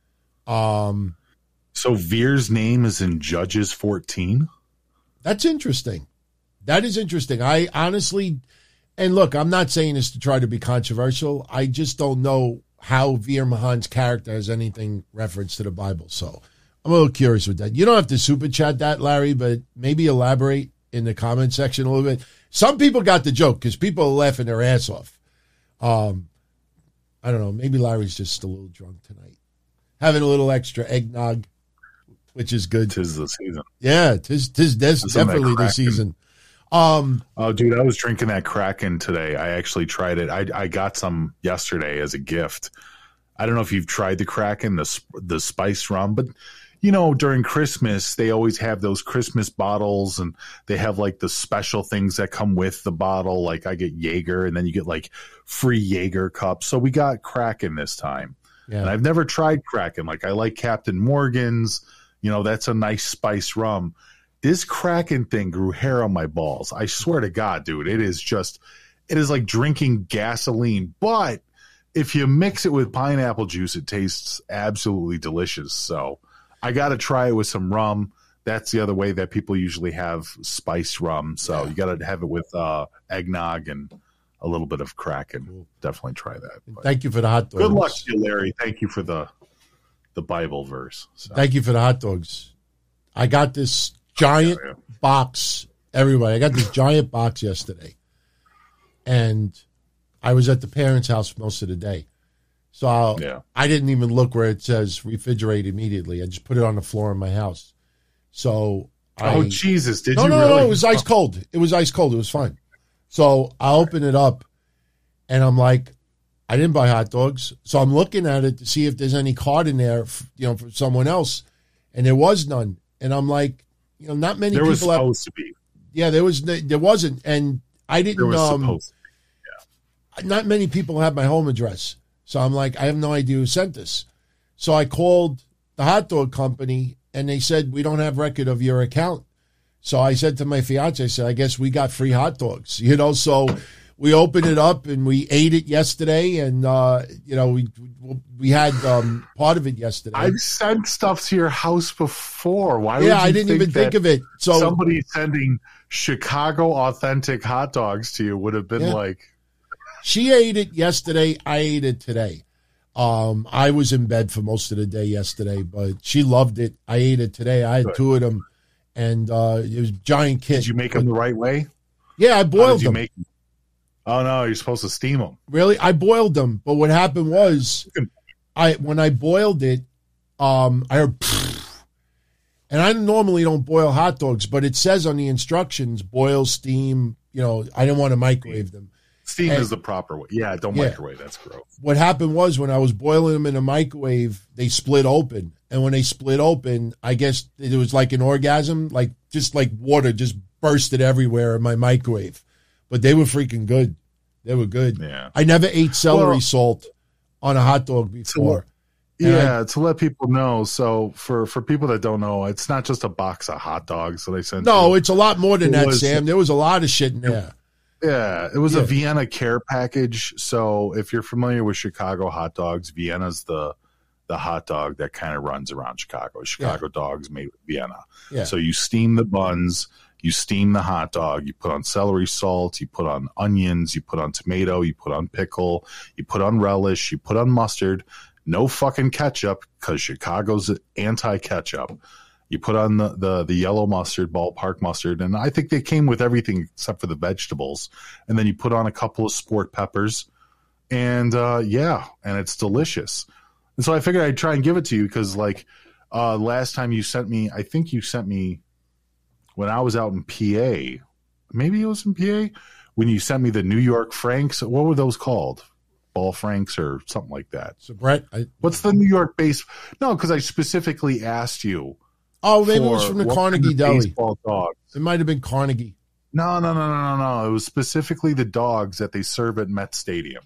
So Veer's name is in Judges 14? That's interesting. That is interesting. I honestly, and look, I'm not saying this to try to be controversial. I just don't know how Veer Mahaan's character has anything reference to the Bible. So I'm a little curious with that. You don't have to super chat that, Larry, but maybe elaborate in the comment section a little bit. Some people got the joke because people are laughing their ass off. I don't know. Maybe Larry's just a little drunk tonight. Having a little extra eggnog, which is good. 'Tis the season. Yeah, tis definitely the season. Oh, dude, I was drinking that Kraken today. I actually tried it. I got some yesterday as a gift. I don't know if you've tried the Kraken, the spiced rum, but during Christmas, they always have those Christmas bottles, and they have like the special things that come with the bottle. Like I get Jaeger, and then you get like free Jaeger cups. So we got Kraken this time. Yeah. And I've never tried Kraken. Like I like Captain Morgan's, that's a nice spiced rum. This Kraken thing grew hair on my balls. I swear to God, dude, it is like drinking gasoline. But if you mix it with pineapple juice, it tastes absolutely delicious. So I got to try it with some rum. That's the other way that people usually have spiced rum. So you got to have it with eggnog and a little bit of Kraken. We'll definitely try that. But thank you for the hot dogs. Good luck to you, Larry. Thank you for the Bible verse. So. Thank you for the hot dogs. I got this giant box. Everybody, I got this giant box yesterday. And I was at the parents' house most of the day. So I didn't even look where it says refrigerate immediately. I just put it on the floor in my house. So Jesus, did you really? No, it was ice cold. It was ice cold. It was fine. So I open it up, and I'm like, I didn't buy hot dogs. So I'm looking at it to see if there's any card in there, for someone else. And there was none. And I'm like, not many people. There was supposed to be. Yeah, there wasn't. And I didn't. There was supposed to be. Not many people have my home address. So I'm like, I have no idea who sent this. So I called the hot dog company, and they said, we don't have record of your account. So I said to my fiance, I said, I guess we got free hot dogs, so we opened it up and we ate it yesterday. And, we had part of it yesterday. I've sent stuff to your house before. Why? Yeah, I didn't even think of it. So somebody sending Chicago authentic hot dogs to you would have been like. She ate it yesterday. I ate it today. I was in bed for most of the day yesterday, but she loved it. I ate it today. I had two of them. And it was a giant kit. Did you make them the right way? Yeah, I boiled them. Oh, no, you're supposed to steam them. Really? I boiled them. But what happened was, when I boiled it, I heard, and I normally don't boil hot dogs, but it says on the instructions, boil, steam. I didn't want to microwave them. Steam is the proper way. Yeah, don't microwave. That's gross. What happened was when I was boiling them in a microwave, they split open. And when they split open, I guess it was like an orgasm, just like water just bursted everywhere in my microwave. But they were freaking good. They were good. Yeah. I never ate celery salt on a hot dog before. Yeah, to let people know. So for people that don't know, it's not just a box of hot dogs that I sent. No, you. it's a lot more than that, Sam. There was a lot of shit in there. Yeah, it was a Vienna care package. So if you're familiar with Chicago hot dogs, Vienna's the hot dog that kind of runs around Chicago. Chicago dogs made with Vienna. Yeah. So you steam the buns, you steam the hot dog, you put on celery salt, you put on onions, you put on tomato, you put on pickle, you put on relish, you put on mustard. No fucking ketchup, because Chicago's anti-ketchup. You put on the yellow mustard, ballpark mustard, and I think they came with everything except for the vegetables. And then you put on a couple of sport peppers, and and it's delicious. And so I figured I'd try and give it to you because, like, last time you sent me, I think you sent me when I was out in PA. Maybe it was in PA when you sent me the New York Franks. What were those called? Ball Franks or something like that. So, Brett, what's the New York base? No, because I specifically asked you. Oh, maybe it was from the Carnegie Deli. Dogs. It might have been Carnegie. No. It was specifically the dogs that they serve at Met Stadium.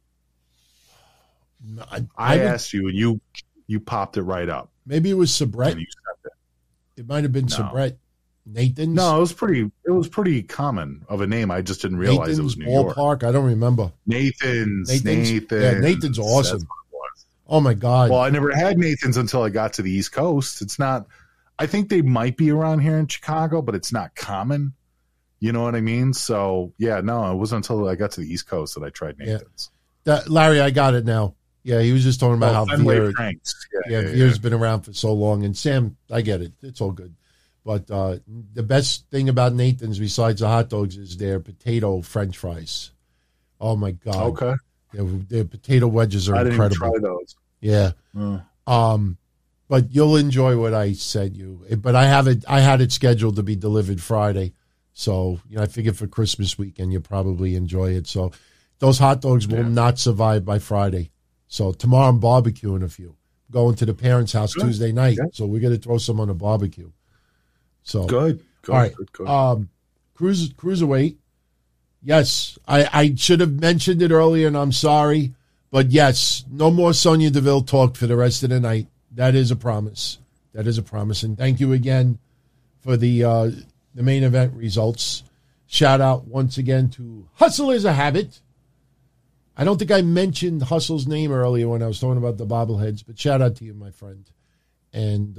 I asked you, and you popped it right up. Maybe it was Sabret. It might have been Sabret. Nathan's. No, it was pretty common of a name. I just didn't realize Nathan's it was New Ballpark. York. I don't remember. Nathan's. Yeah, Nathan's awesome. Oh my God. Well, I never had Nathan's until I got to the East Coast. It's not. I think they might be around here in Chicago, but it's not common. You know what I mean? So yeah, no, it wasn't until I got to the East Coast that I tried Nathan's. Larry, I got it now. Yeah, he was just talking about how Veer's been around for so long. And Sam, I get it. It's all good. But the best thing about Nathan's, besides the hot dogs, is their potato French fries. Oh my God! Okay, their potato wedges are incredible. I didn't try those. Yeah. But you'll enjoy what I sent you. But I had it scheduled to be delivered Friday, so I figured for Christmas weekend you'll probably enjoy it. So those hot dogs will not survive by Friday. So tomorrow I'm barbecuing a few. Going to the parents' house Tuesday night, so we're gonna throw some on a barbecue. So good. All right. Cruiserweight. Yes, I should have mentioned it earlier, and I'm sorry, but yes, no more Sonya Deville talk for the rest of the night. That is a promise. And thank you again for the main event results. Shout out once again to Hustle is a Habit. I don't think I mentioned Hustle's name earlier when I was talking about the bobbleheads, but shout out to you, my friend. And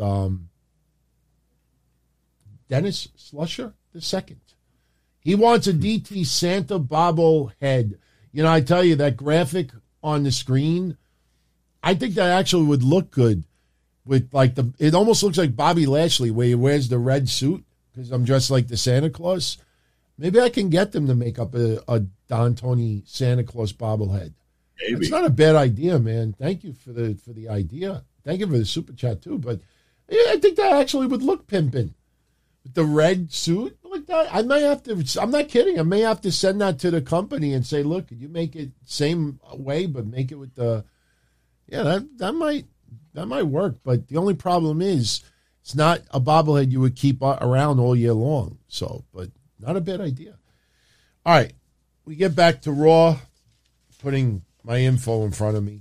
Dennis Slusher II. He wants a DT Santa bobblehead. I tell you, that graphic on the screen, I think that actually would look good with it almost looks like Bobby Lashley where he wears the red suit because I'm dressed like the Santa Claus. Maybe I can get them to make up a Don Tony Santa Claus bobblehead. Maybe. It's not a bad idea, man. Thank you for the idea. Thank you for the super chat too. But yeah, I think that actually would look pimping. With the red suit like that, I might have to. I'm not kidding. I may have to send that to the company and say, "Look, could you make it same way, but make it with the." Yeah, that might work. But the only problem is, it's not a bobblehead you would keep around all year long. So, but not a bad idea. All right, we get back to Raw. Putting my info in front of me.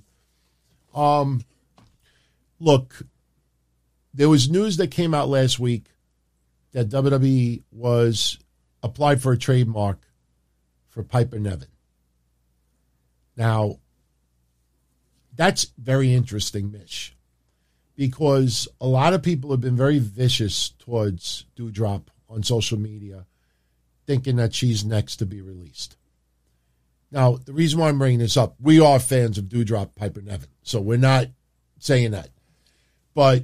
Look, there was news that came out last week that WWE was applied for a trademark for Piper Niven. Now, that's very interesting, Mish, because a lot of people have been very vicious towards Doudrop on social media, thinking that she's next to be released. Now, the reason why I'm bringing this up, we are fans of Doudrop Piper Niven, so we're not saying that. But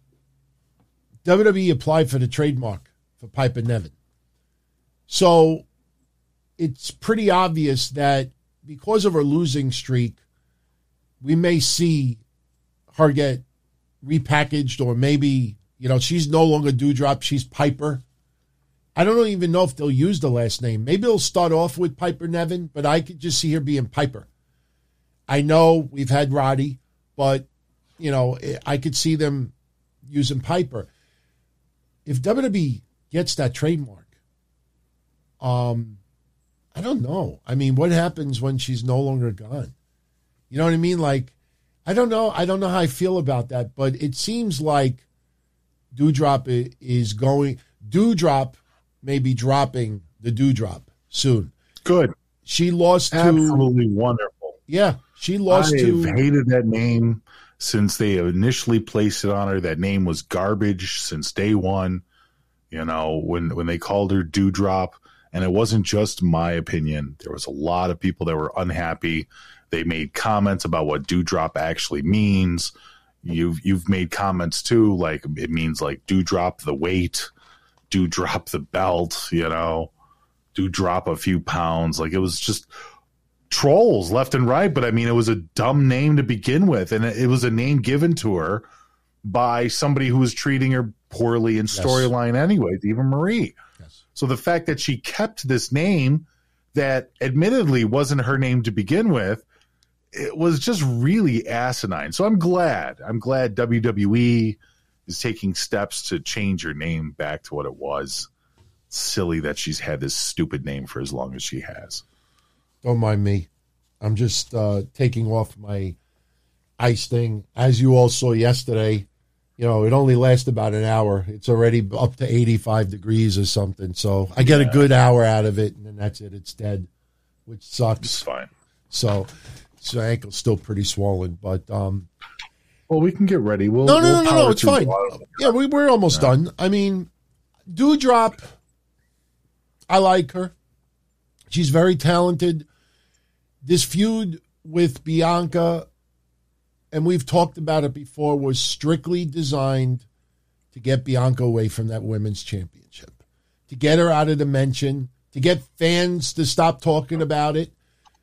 WWE applied for the trademark for Piper Niven. So it's pretty obvious that because of her losing streak, we may see her get repackaged, or maybe, she's no longer Doudrop, she's Piper. I don't even know if they'll use the last name. Maybe they'll start off with Piper Niven, but I could just see her being Piper. I know we've had Roddy, but, I could see them using Piper. If WWE gets that trademark, I don't know. I mean, what happens when she's no longer gone? You know what I mean? Like, I don't know. I don't know how I feel about that, but it seems like Doudrop is going. Doudrop may be dropping the Doudrop soon. Good. She lost to absolutely wonderful. Yeah, she lost to. I've hated that name since they initially placed it on her. That name was garbage since day one. You know, when they called her Doudrop, and it wasn't just my opinion. There was a lot of people that were unhappy. They made comments about what Doudrop actually means. You've made comments too, like it means like Doudrop the weight, Doudrop the belt, you know, Doudrop a few pounds. Like it was just trolls left and right. But I mean, it was a dumb name to begin with, and it was a name given to her by somebody who was treating her poorly in storyline anyways, Eva Marie. Yes. So the fact that she kept this name that admittedly wasn't her name to begin with, it was just really asinine. So I'm glad WWE is taking steps to change her name back to what it was. Silly that she's had this stupid name for as long as she has. Don't mind me. I'm just taking off my ice thing. As you all saw yesterday, you know, it only lasts about an hour. It's already up to 85 degrees or something. So I get a good hour out of it, and then that's it. It's dead, which sucks. It's fine. So ankle's still pretty swollen, but well, we can get ready. No, it's fine. Yeah, we're almost done. I mean, Doudrop, I like her. She's very talented. This feud with Bianca, and we've talked about it before, was strictly designed to get Bianca away from that women's championship, to get her out of the mention, to get fans to stop talking about it.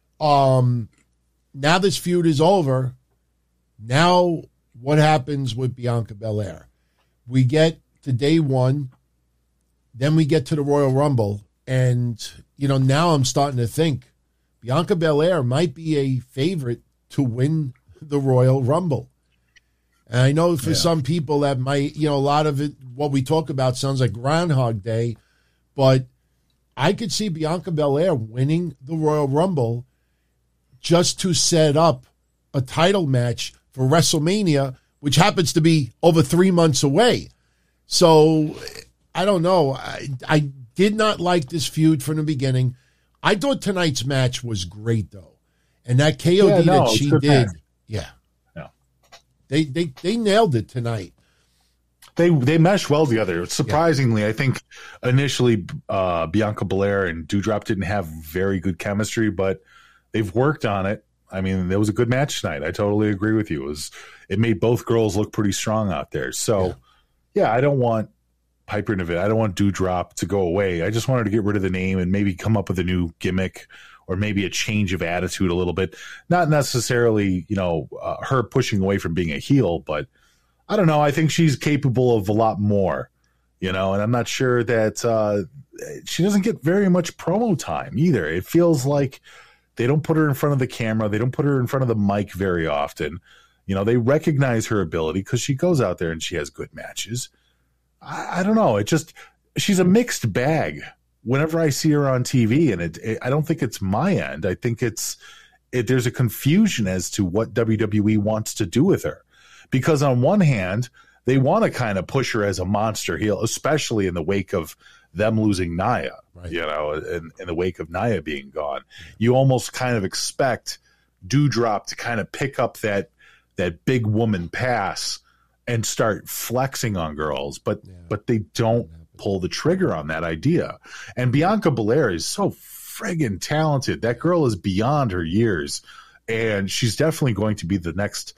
Now this feud is over. Now what happens with Bianca Belair? We get to day one, then we get to the Royal Rumble, and, you know, now I'm starting to think Bianca Belair might be a favorite to win the Royal Rumble. And I know for some people that might, you know, a lot of it, what we talk about sounds like Groundhog Day, but I could see Bianca Belair winning the Royal Rumble just to set up a title match for WrestleMania, which happens to be over 3 months away. So, I don't know. I did not like this feud from the beginning. I thought tonight's match was great, though. And that KOD that she did, they nailed it tonight. They mesh well together. Surprisingly, I think initially Bianca Belair and Doudrop didn't have very good chemistry, but they've worked on it. I mean, there was a good match tonight. I totally agree with you. It made both girls look pretty strong out there. So, I don't want Piper Niven. I don't want Doudrop to go away. I just wanted to get rid of the name and maybe come up with a new gimmick or maybe a change of attitude a little bit. Not necessarily, her pushing away from being a heel, but I don't know. I think she's capable of a lot more, and I'm not sure that she doesn't get very much promo time either. It feels like they don't put her in front of the camera. They don't put her in front of the mic very often. They recognize her ability because she goes out there and she has good matches. I don't know. She's a mixed bag whenever I see her on TV, and I don't think it's my end. I think there's a confusion as to what WWE wants to do with her, because on one hand, they want to kind of push her as a monster heel, especially in the wake of them losing Nia, right. In the wake of Nia being gone. You almost kind of expect Doudrop to kind of pick up that big woman pass and start flexing on girls, but they don't pull the trigger on that idea. And Bianca Belair is so friggin' talented. That girl is beyond her years, and she's definitely going to be the next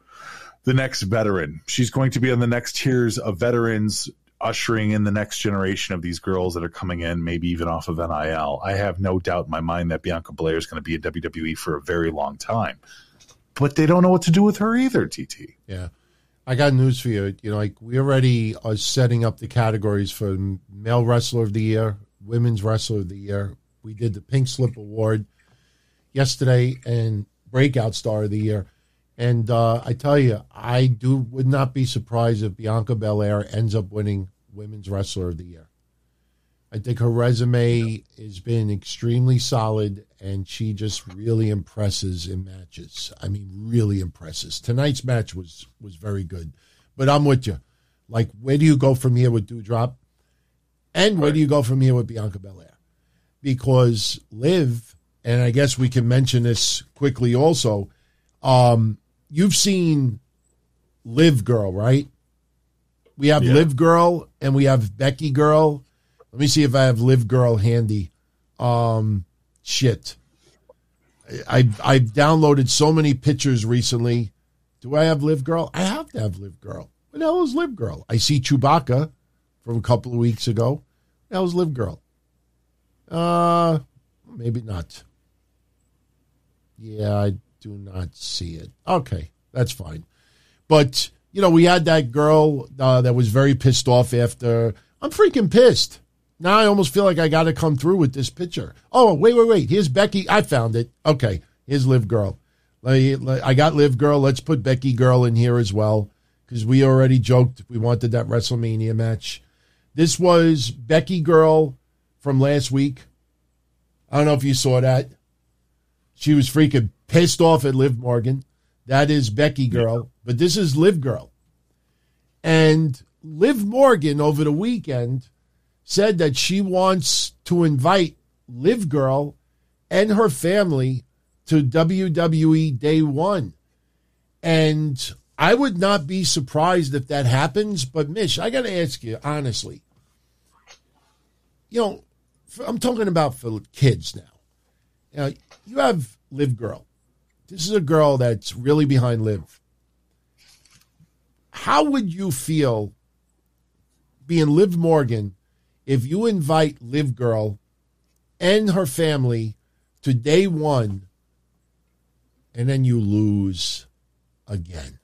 veteran. She's going to be on the next tiers of veterans, ushering in the next generation of these girls that are coming in, maybe even off of NIL. I have no doubt in my mind that Bianca Belair is going to be in WWE for a very long time. But they don't know what to do with her either, TT. Yeah. I got news for you. We already are setting up the categories for Male Wrestler of the Year, Women's Wrestler of the Year. We did the Pink Slip Award yesterday and Breakout Star of the Year. And I tell you, would not be surprised if Bianca Belair ends up winning Women's Wrestler of the Year. I think her resume has been extremely solid, and she just really impresses in matches. I mean, really impresses. Tonight's match was very good. But I'm with you. Like, where do you go from here with Doudrop? And where do you go from here with Bianca Belair? Because Liv, and I guess we can mention this quickly also, you've seen Liv Girl, right? We have Liv Girl and we have Becky Girl. Let me see if I have Liv Girl handy. Shit. I've downloaded so many pictures recently. Do I have Liv Girl? I have to have Liv Girl. What the hell is Liv Girl? I see Chewbacca from a couple of weeks ago. That was Liv Girl. Maybe not. Yeah, I do not see it. Okay, that's fine. But, we had that girl that was very pissed off after. I'm freaking pissed. Now I almost feel like I got to come through with this picture. Oh, wait. Here's Becky. I found it. Okay, here's Liv Girl. I got Liv Girl. Let's put Becky Girl in here as well, because we already joked we wanted that WrestleMania match. This was Becky Girl from last week. I don't know if you saw that. She was freaking pissed off at Liv Morgan. That is Becky Girl. But this is Liv Girl. And Liv Morgan over the weekend said that she wants to invite Liv Girl and her family to WWE Day One. And I would not be surprised if that happens. But, Mish, I got to ask you, honestly. I'm talking about for kids now. You have Liv Girl. This is a girl that's really behind Liv. How would you feel being Liv Morgan if you invite Liv Girl and her family to Day One and then you lose again?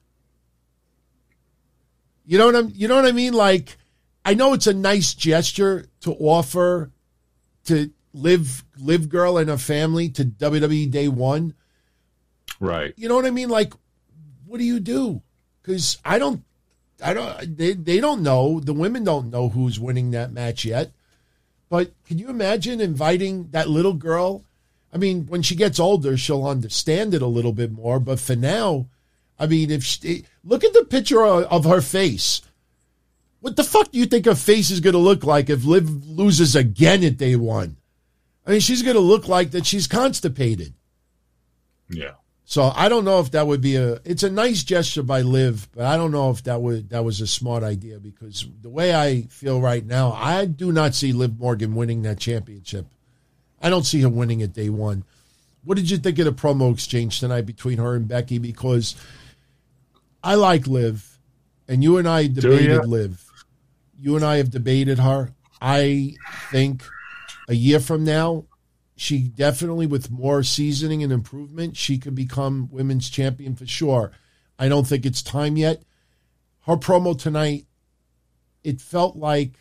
You know what I mean? Like, I know it's a nice gesture to offer to Liv Girl and her family to WWE Day One. Right. You know what I mean? Like, what do you do? Because they don't know. The women don't know who's winning that match yet. But can you imagine inviting that little girl? I mean, when she gets older, she'll understand it a little bit more. But for now, I mean, look at the picture of her face. What the fuck do you think her face is going to look like if Liv loses again at Day One? I mean, she's going to look like that she's constipated. Yeah. So I don't know if that would be it's a nice gesture by Liv, but I don't know if that was a smart idea, because the way I feel right now, I do not see Liv Morgan winning that championship. I don't see her winning at Day One. What did you think of the promo exchange tonight between her and Becky? Because I like Liv, and you and I debated Liv. You and I have debated her. I think a year from now, she definitely, with more seasoning and improvement, she could become women's champion for sure. I don't think it's time yet. Her promo tonight, it felt like,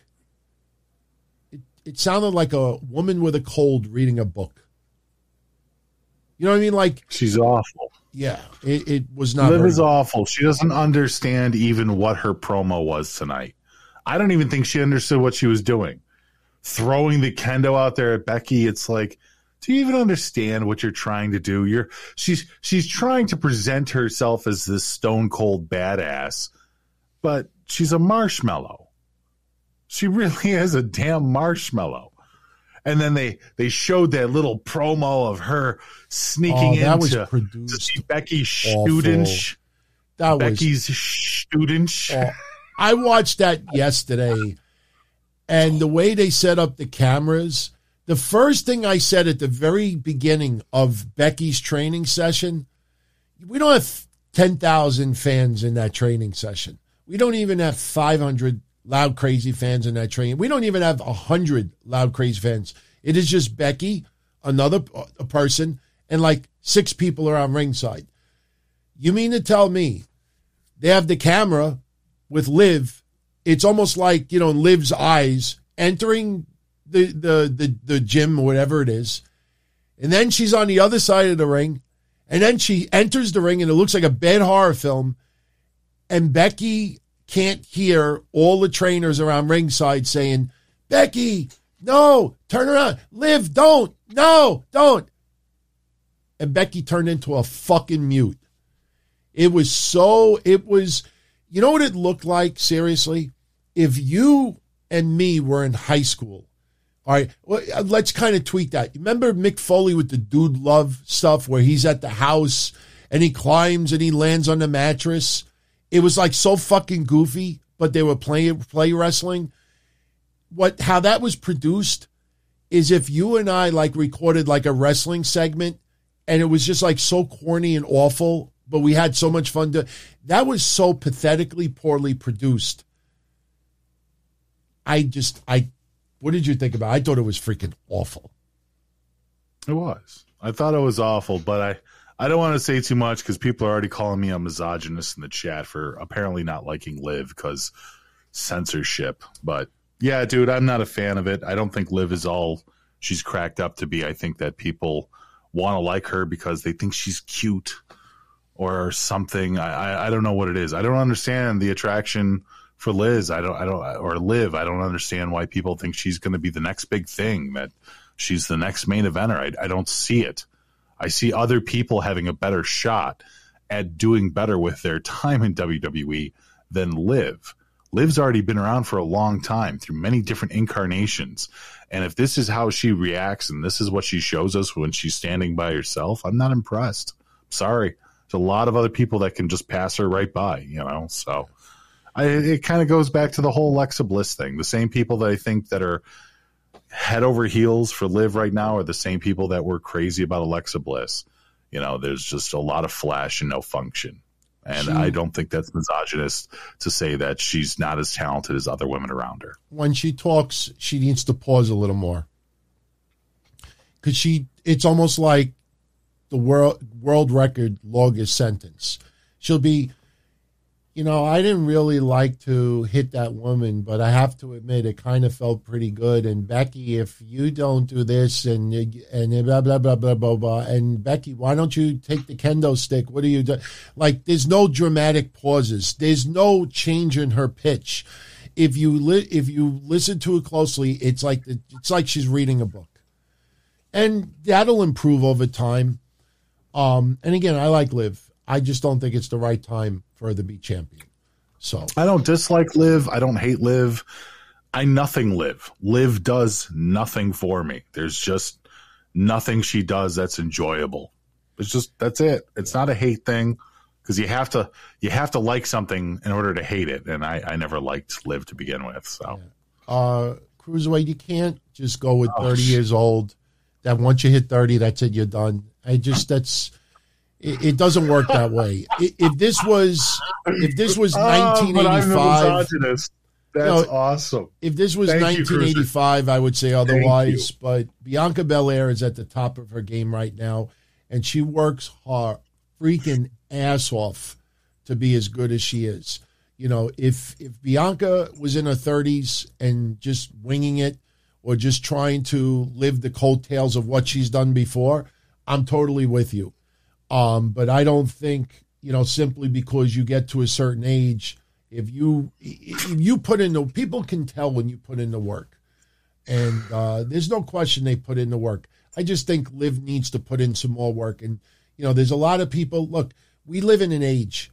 it sounded like a woman with a cold reading a book. You know what I mean? Like, she's awful. Yeah, it was not. Liv is awful. She doesn't understand even what her promo was tonight. I don't even think she understood what she was doing. Throwing the kendo out there at Becky, it's like, do you even understand what you're trying to do? She's trying to present herself as this stone cold badass, but she's a marshmallow. She really is a damn marshmallow. And then they showed that little promo of her sneaking in to see Becky's student. Becky's student. I watched that yesterday, and the way they set up the cameras, the first thing I said at the very beginning of Becky's training session, we don't have 10,000 fans in that training session. We don't even have 500 loud, crazy fans in that training. We don't even have 100 loud, crazy fans. It is just Becky, another person, and like 6 people around ringside. You mean to tell me they have the camera with Liv? It's almost like, Liv's eyes entering the gym or whatever it is, and then she's on the other side of the ring, and then she enters the ring, and it looks like a bad horror film, and Becky can't hear all the trainers around ringside saying, Becky, No, turn around. Liv, don't. No, don't. And Becky turned into a fucking mute. You know what it looked like, seriously? If you and me were in high school, all right, well, let's kind of tweak that. Remember Mick Foley with the Dude Love stuff where he's at the house and he climbs and he lands on the mattress? It was like so fucking goofy, but they were play wrestling. How that was produced is if you and I like recorded like a wrestling segment and it was just like so corny and awful, but we had so much fun. That was so pathetically poorly produced. What did you think about it? I thought it was freaking awful. It was. I thought it was awful, but I don't want to say too much because people are already calling me a misogynist in the chat for apparently not liking Liv because censorship. But yeah, dude, I'm not a fan of it. I don't think Liv is all she's cracked up to be. I think that people want to like her because they think she's cute or something. I don't know what it is. I don't understand the attraction for Liv. I don't understand why people think she's going to be the next big thing, that she's the next main eventer. I don't see it. I see other people having a better shot at doing better with their time in WWE than Liv. Liv's already been around for a long time through many different incarnations. And if this is how she reacts and this is what she shows us when she's standing by herself, I'm not impressed. Sorry. There's a lot of other people that can just pass her right by, so it kind of goes back to the whole Alexa Bliss thing. The same people that I think that are head over heels for Liv right now are the same people that were crazy about Alexa Bliss. There's just a lot of flash and no function. And I don't think that's misogynist to say that she's not as talented as other women around her. When she talks, she needs to pause a little more. Because it's almost like the world record longest sentence. She'll be, I didn't really like to hit that woman, but I have to admit it kind of felt pretty good. And Becky, if you don't do this and blah, blah, blah, blah, blah, blah. And Becky, why don't you take the kendo stick? What are you doing? Like, there's no dramatic pauses. There's no change in her pitch. If you listen to it closely, it's like she's reading a book. And that'll improve over time. And again, I like Liv. I just don't think it's the right time for her to be champion. So I don't dislike Liv. I don't hate Liv. I nothing Liv. Liv does nothing for me. There's just nothing she does that's enjoyable. That's it. It's not a hate thing because you have to like something in order to hate it. And I never liked Liv to begin with. So Cruiserweight, you can't just go with 30 years old. That once you hit 30, that's it. You're done. It doesn't work that way. If this was 1985, that's awesome. If this was 1985, I would say otherwise. But Bianca Belair is at the top of her game right now, and she works her freaking ass off to be as good as she is. If Bianca was in her 30s and just winging it or just trying to live the coattails of what she's done before, I'm totally with you. But I don't think, simply because you get to a certain age, if you put in people can tell when you put in the work. And there's no question they put in the work. I just think Liv needs to put in some more work. And, there's a lot of people. Look, we live in an age.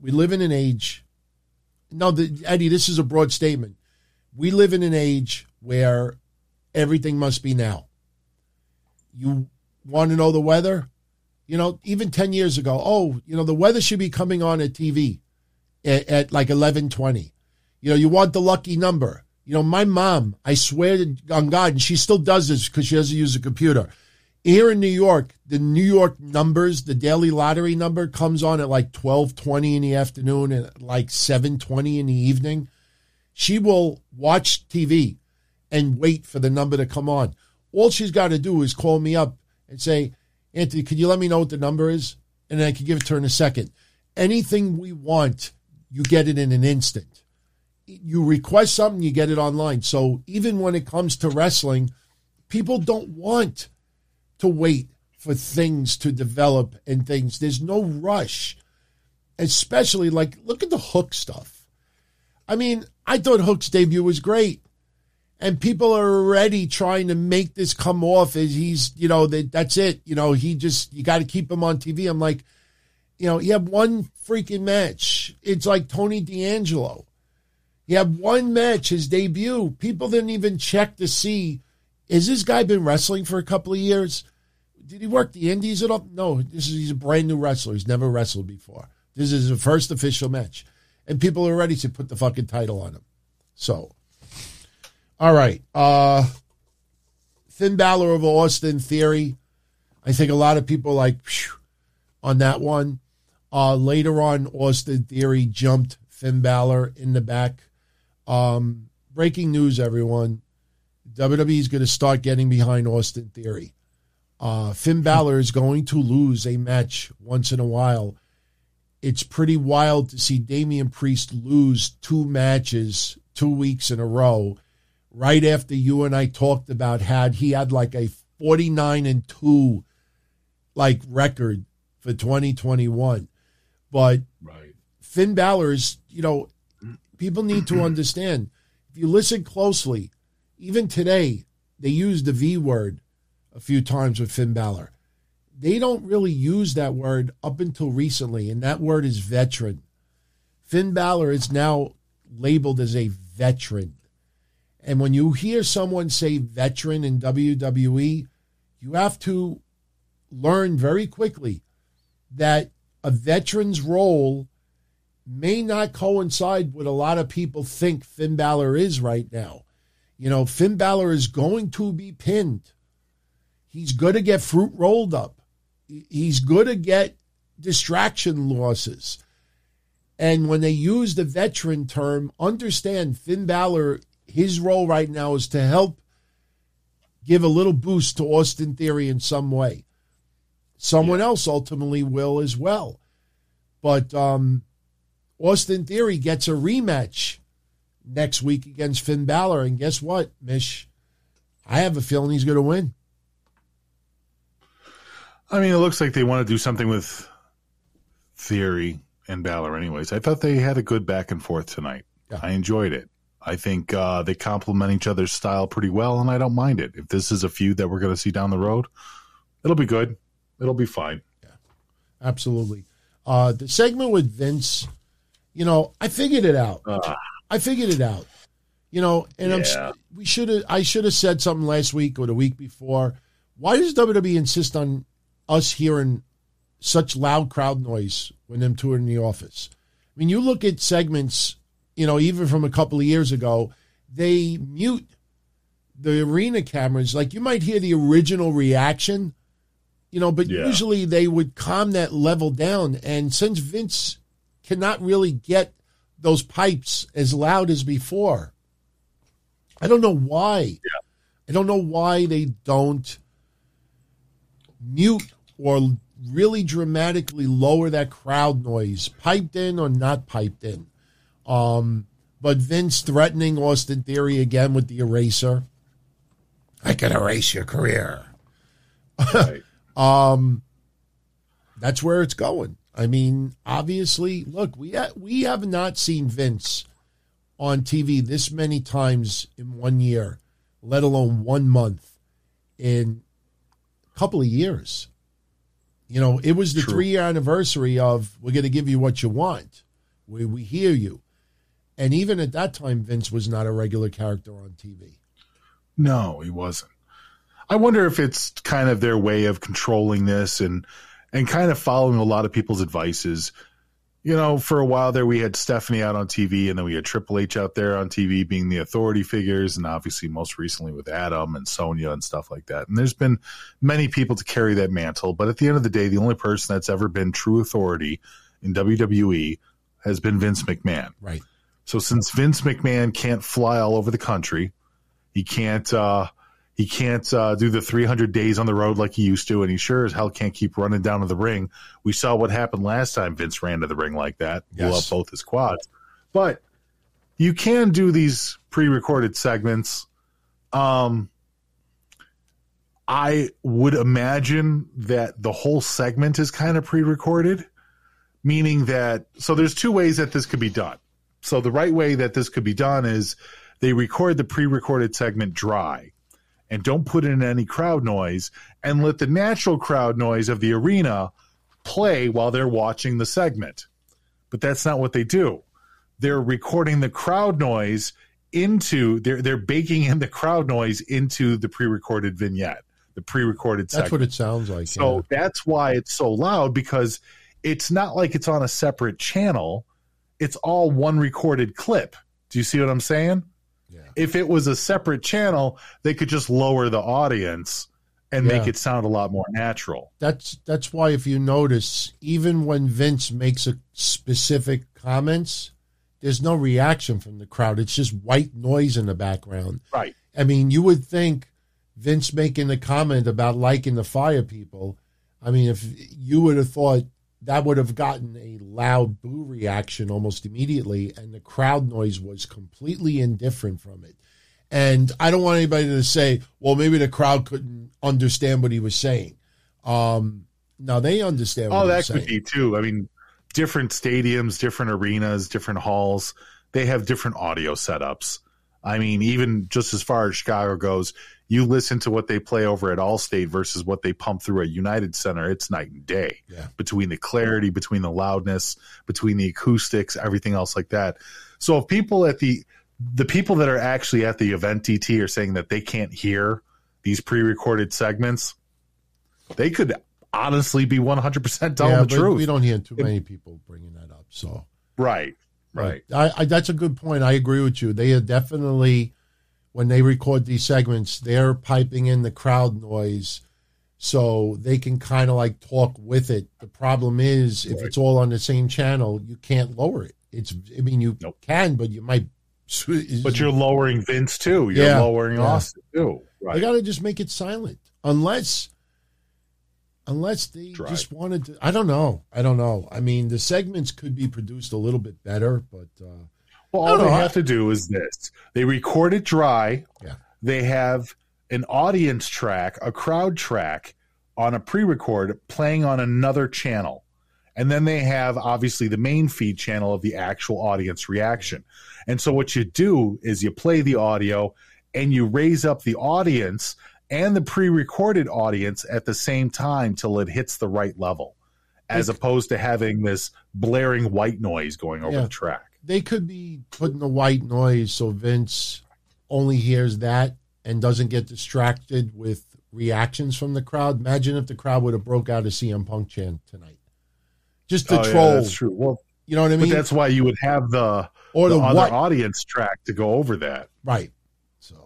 No, Eddie, this is a broad statement. We live in an age where everything must be now. You want to know the weather? Even 10 years ago, the weather should be coming on at TV at like 11:20. You want the lucky number. My mom, I swear on God, and she still does this because she doesn't use a computer. Here in New York, the New York numbers, the daily lottery number comes on at like 12:20 in the afternoon and at like 7:20 in the evening. She will watch TV and wait for the number to come on. All she's got to do is call me up and say, Anthony, could you let me know what the number is? And then I can give it to her in a second. Anything we want, you get it in an instant. You request something, you get it online. So even when it comes to wrestling, people don't want to wait for things to develop and things. There's no rush. Especially, look at the Hook stuff. I mean, I thought Hook's debut was great. And people are already trying to make this come off as he's, that's it. You got to keep him on TV. I'm like, you have one freaking match. It's like Tony D'Angelo. You have one match, his debut. People didn't even check to see, has this guy been wrestling for a couple of years? Did he work the indies at all? No, he's a brand new wrestler. He's never wrestled before. This is his first official match. And people are ready to put the fucking title on him. So, all right. Finn Balor of Austin Theory. I think a lot of people on that one. Later on, Austin Theory jumped Finn Balor in the back. Breaking news, everyone. WWE is going to start getting behind Austin Theory. Finn Balor is going to lose a match once in a while. It's pretty wild to see Damian Priest lose 2 matches 2 weeks in a row right after you and I talked about he had like a 49-2 record for 2021. But right. Finn Balor's, people need to understand. If you listen closely, even today, they used the V word a few times with Finn Balor. They don't really use that word up until recently, and that word is veteran. Finn Balor is now labeled as a veteran. And when you hear someone say veteran in WWE, you have to learn very quickly that a veteran's role may not coincide with a lot of people think Finn Balor is right now. Finn Balor is going to be pinned. He's going to get fruit rolled up. He's going to get distraction losses. And when they use the veteran term, understand Finn Balor, his role right now is to help give a little boost to Austin Theory in some way. Someone else ultimately will as well. But Austin Theory gets a rematch next week against Finn Balor. And guess what, Mish? I have a feeling he's going to win. I mean, it looks like they want to do something with Theory and Balor anyways. I thought they had a good back and forth tonight. Yeah. I enjoyed it. I think they complement each other's style pretty well, and I don't mind it. If this is a feud that we're going to see down the road, it'll be good. It'll be fine. Yeah, absolutely. The segment with Vince, I figured it out. I figured it out. And I should have said something last week or the week before. Why does WWE insist on us hearing such loud crowd noise when them two are in the office? I mean, you look at segments, even from a couple of years ago, they mute the arena cameras. Like, you might hear the original reaction, but usually they would calm that level down. And since Vince cannot really get those pipes as loud as before, I don't know why. Yeah. I don't know why they don't mute or really dramatically lower that crowd noise, piped in or not piped in. But Vince threatening Austin Theory again with the eraser. I can erase your career. Right. That's where it's going. I mean, obviously, look, we have not seen Vince on TV this many times in 1 year, let alone 1 month, in a couple of years. It was the 3-year anniversary of we're going to give you what you want. We hear you. And even at that time, Vince was not a regular character on TV. No, he wasn't. I wonder if it's kind of their way of controlling this and kind of following a lot of people's advices. For a while there, we had Stephanie out on TV, and then we had Triple H out there on TV being the authority figures, and obviously most recently with Adam and Sonya and stuff like that. And there's been many people to carry that mantle, but at the end of the day, the only person that's ever been true authority in WWE has been Vince McMahon. Right. So since Vince McMahon can't fly all over the country, he can't do the 300 days on the road like he used to, and he sure as hell can't keep running down to the ring. We saw what happened last time Vince ran to the ring like that, blew up both his quads. But you can do these pre-recorded segments. I would imagine that the whole segment is kind of pre-recorded, meaning that – so there's 2 ways that this could be done. So the right way that this could be done is they record the pre-recorded segment dry and don't put in any crowd noise and let the natural crowd noise of the arena play while they're watching the segment. But that's not what they do. They're recording the crowd noise into they're baking in the crowd noise into the pre-recorded vignette, the pre-recorded segment. That's what it sounds like. So that's why it's so loud, because it's not like it's on a separate channel. It's all one recorded clip. Do you see what I'm saying? Yeah. If it was a separate channel, they could just lower the audience and make it sound a lot more natural. That's why, if you notice, even when Vince makes a specific comments, there's no reaction from the crowd. It's just white noise in the background. Right. I mean, you would think Vince making the comment about liking the Fire people, I mean, if you would have thought that would have gotten a loud boo reaction almost immediately, and the crowd noise was completely indifferent from it. And I don't want anybody to say, well, maybe the crowd couldn't understand what he was saying. No, they understand what he was saying. That could be too. I mean, different stadiums, different arenas, different halls, they have different audio setups. I mean, even just as far as Chicago goes, you listen to what they play over at Allstate versus what they pump through at United Center, it's night and day. Yeah. Between the clarity, between the loudness, between the acoustics, everything else like that. So if people at the people that are actually at the event DT are saying that they can't hear these pre-recorded segments, they could honestly be 100% telling the truth. We don't hear too many people bringing that up. So Right. I that's a good point. I agree with you. They are definitely, when they record these segments, they're piping in the crowd noise so they can kind of like talk with it. The problem is, if it's all on the same channel, you can't lower it. You can, but you might. But you're lowering Vince too. You're lowering Austin too. Right. They got to just make it silent, unless they just wanted to. I don't know. I mean, the segments could be produced a little bit better, but all they have to do is this: they record it dry. Yeah. They have an audience track, a crowd track on a pre-record playing on another channel. And then they have, obviously, the main feed channel of the actual audience reaction. And so what you do is you play the audio and you raise up the audience and the pre-recorded audience at the same time till it hits the right level, as opposed to having this blaring white noise going over the track. They could be putting the white noise so Vince only hears that and doesn't get distracted with reactions from the crowd. Imagine if the crowd would have broke out a CM Punk chant tonight. Just to troll. Yeah, that's true. Well, you know what I mean? But that's why you would have the other audience track to go over that. Right. So,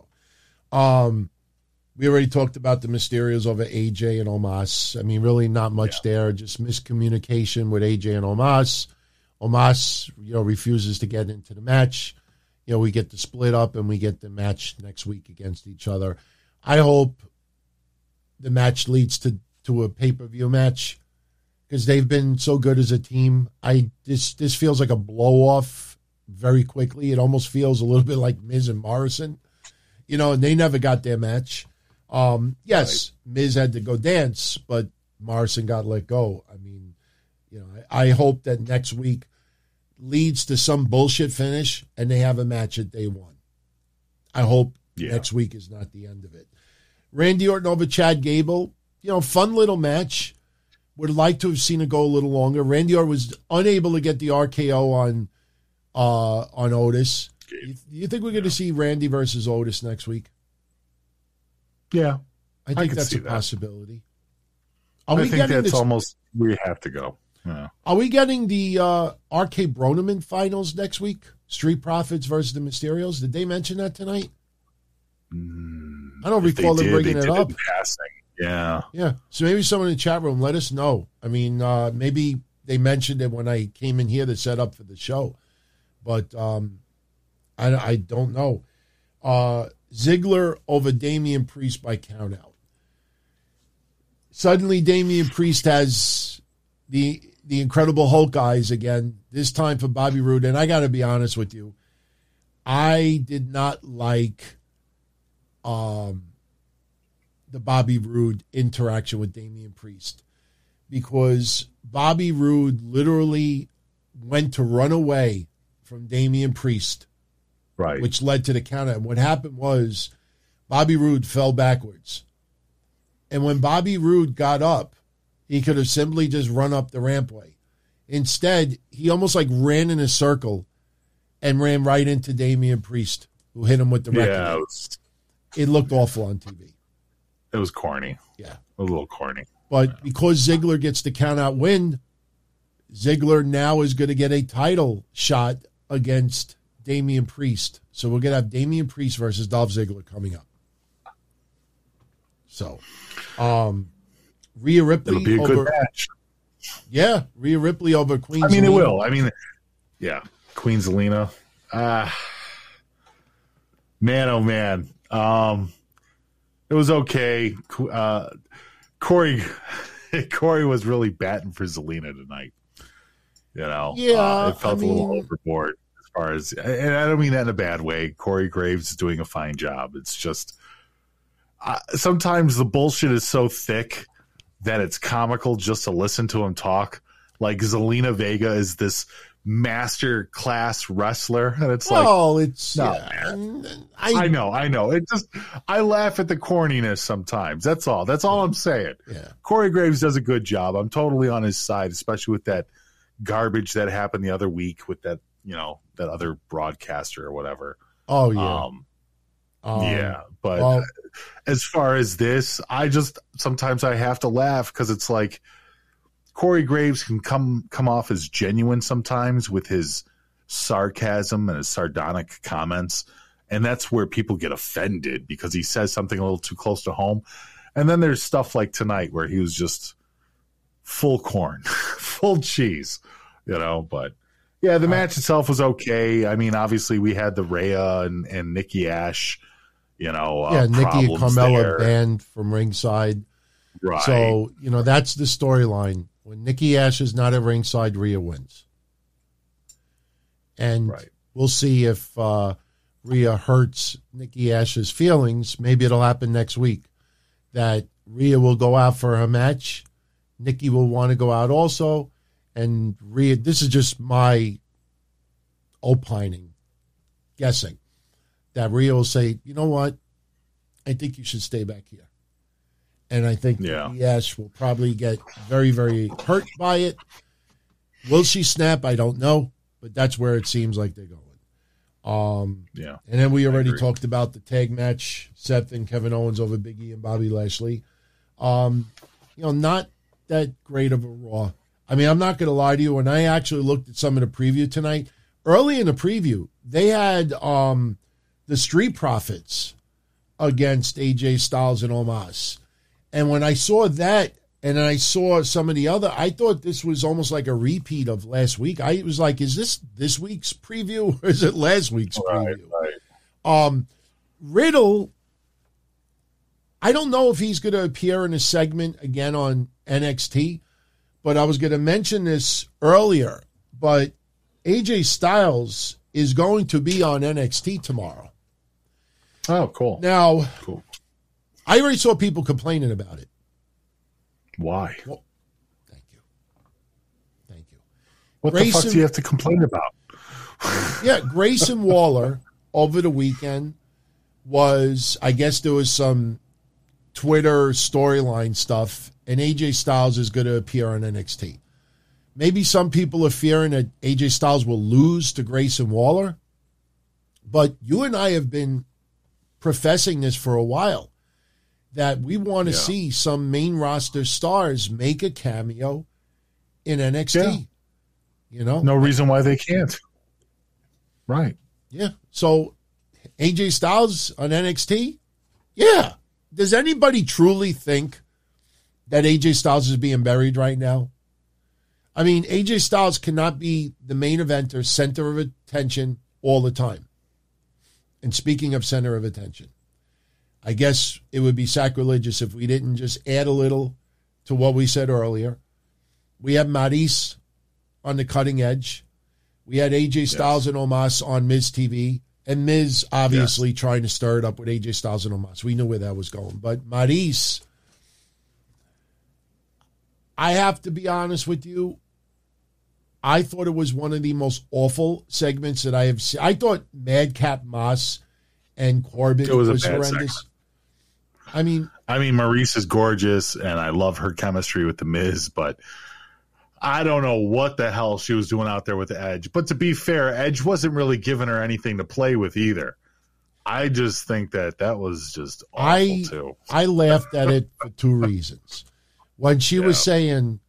we already talked about the Mysterios over AJ and Omos. I mean, really not much there. Just miscommunication with AJ and Omos. Omos, refuses to get into the match. We get the split up and we get the match next week against each other. I hope the match leads to a pay-per-view match, because they've been so good as a team. This feels like a blow-off very quickly. It almost feels a little bit like Miz and Morrison, and they never got their match. Yes, Miz had to go dance, but Morrison got let go. I mean, I hope that next week leads to some bullshit finish and they have a match at day one. I hope next week is not the end of it. Randy Orton over Chad Gable, fun little match. Would like to have seen it go a little longer. Randy Orton was unable to get the RKO on Otis. Do you think we're going to see Randy versus Otis next week? Yeah, I think that's a possibility. I think that's almost where you have to go. Yeah. Are we getting the RK Bronneman finals next week? Street Profits versus the Mysterios? Did they mention that tonight? I don't recall them bringing it up. Yeah. Yeah. So maybe someone in the chat room let us know. I mean, maybe they mentioned it when I came in here to set up for the show. But I don't know. Ziggler over Damian Priest by countout. Suddenly Damian Priest has the Incredible Hulk eyes again, this time for Bobby Roode. And I got to be honest with you, I did not like the Bobby Roode interaction with Damian Priest, because Bobby Roode literally went to run away from Damian Priest Right. which led to the countout. And what happened was Bobby Roode fell backwards. And when Bobby Roode got up, he could have simply just run up the rampway. Instead, he almost like ran in a circle and ran right into Damian Priest, who hit him with the record. Yeah, It looked awful on TV. it was corny. Yeah. A little corny. But because Ziggler gets the count-out win, Ziggler now is going to get a title shot against Damian Priest. So we're going to have Damian Priest versus Dolph Ziggler coming up. So, Rhea Ripley It'll be a over, good match. Yeah, Rhea Ripley over Queen I mean, Zelina. it will. I mean, yeah, Queen Zelina. Man, oh man. It was okay. Corey was really batting for Zelina tonight. You know, Yeah, it felt a little overboard as far as, and I don't mean that in a bad way. Corey Graves is doing a fine job. It's just sometimes the bullshit is so thick that it's comical just to listen to him talk. Like Zelina Vega is this master class wrestler, and it's I know. It just, I laugh at the corniness sometimes. That's all. That's all I'm saying. Yeah. Corey Graves does a good job. I'm totally on his side, especially with that garbage that happened the other week with that, that other broadcaster or whatever. Oh yeah. Yeah, but as far as this, sometimes I have to laugh because it's like Corey Graves can come off as genuine sometimes with his sarcasm and his sardonic comments, and that's where people get offended because he says something a little too close to home. And then there's stuff like tonight where he was just full corn, full cheese, but yeah, the match itself was okay. I mean, obviously we had the Rhea and Nikki Ash, Nikki and Carmella banned from ringside. Right. So, that's the storyline. When Nikki Ash is not at ringside, Rhea wins. And we'll see if Rhea hurts Nikki Ash's feelings. Maybe it'll happen next week that Rhea will go out for her match. Nikki will want to go out also. And Rhea, this is just my opining, guessing, that Rhea will say, you know what? I think you should stay back here. And I think Nikki Ash will probably get very, very hurt by it. Will she snap? I don't know. But that's where it seems like they're going. And then we already talked about the tag match, Seth and Kevin Owens over Big E and Bobby Lashley. Not that great of a Raw. I mean, I'm not going to lie to you. When I actually looked at some of the preview tonight, early in the preview, they had the Street Profits against AJ Styles and Omos. And when I saw that, and I saw some of the other, I thought this was almost like a repeat of last week. I was like, is this week's preview or is it last week's preview? Right. Riddle, I don't know if he's going to appear in a segment again on NXT, but I was going to mention this earlier, but AJ Styles is going to be on NXT tomorrow. Oh, cool. Now, I already saw people complaining about it. Why? Well, thank you. What the fuck do you have to complain about? Grayson Waller over the weekend I guess there was some Twitter storyline stuff, and AJ Styles is going to appear on NXT. Maybe some people are fearing that AJ Styles will lose to Grayson Waller, but you and I have been professing this for a while, that we want to see some main roster stars make a cameo in NXT. No reason why they can't. Right. Yeah. So AJ Styles on NXT? Yeah. Does anybody truly think that AJ Styles is being buried right now? I mean, AJ Styles cannot be the main eventer, center of attention all the time. And speaking of center of attention, I guess it would be sacrilegious if we didn't just add a little to what we said earlier. We have Maryse on the cutting edge. We had AJ Styles and Omos on Miz TV. And Miz obviously trying to stir it up with AJ Styles and Omos. We knew where that was going. But Maryse, I have to be honest with you, I thought it was one of the most awful segments that I have seen. I thought Madcap Moss and Corbin was horrendous. Segment. I mean, Maurice is gorgeous, and I love her chemistry with The Miz, but I don't know what the hell she was doing out there with Edge. But to be fair, Edge wasn't really giving her anything to play with either. I just think that was just awful, too. I laughed at it for two reasons. When she was saying,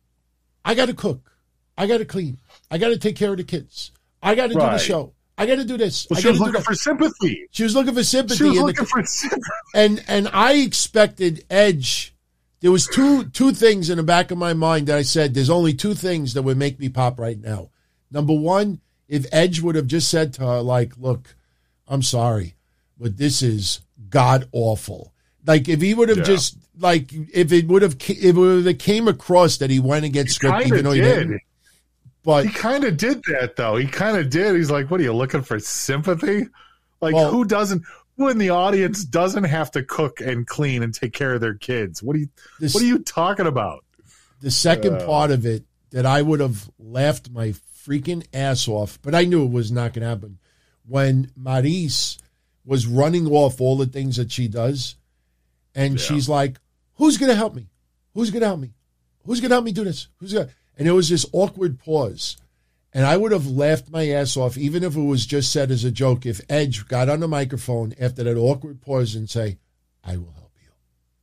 I got to cook, I got to clean, I got to take care of the kids, I got to do the show, I got to do this. Well, she was looking for sympathy. She was looking for sympathy. She was looking for sympathy. And I expected Edge. There was two things in the back of my mind that I said, there's only two things that would make me pop right now. Number one, if Edge would have just said to her, like, look, I'm sorry, but this is god awful. Like, if he would have just, like, if it would have came across that he went against script, even though he didn't. But he kind of did that, though. He kind of did. He's like, what are you looking for, sympathy? Like, who in the audience doesn't have to cook and clean and take care of their kids? What are you talking about? The second part of it that I would have laughed my freaking ass off, but I knew it was not going to happen, when Maurice was running off all the things that she does, and she's like, who's going to help me? Who's going to help me? Who's going to help me do this? And there was this awkward pause. And I would have laughed my ass off, even if it was just said as a joke, if Edge got on the microphone after that awkward pause and say, I will help you.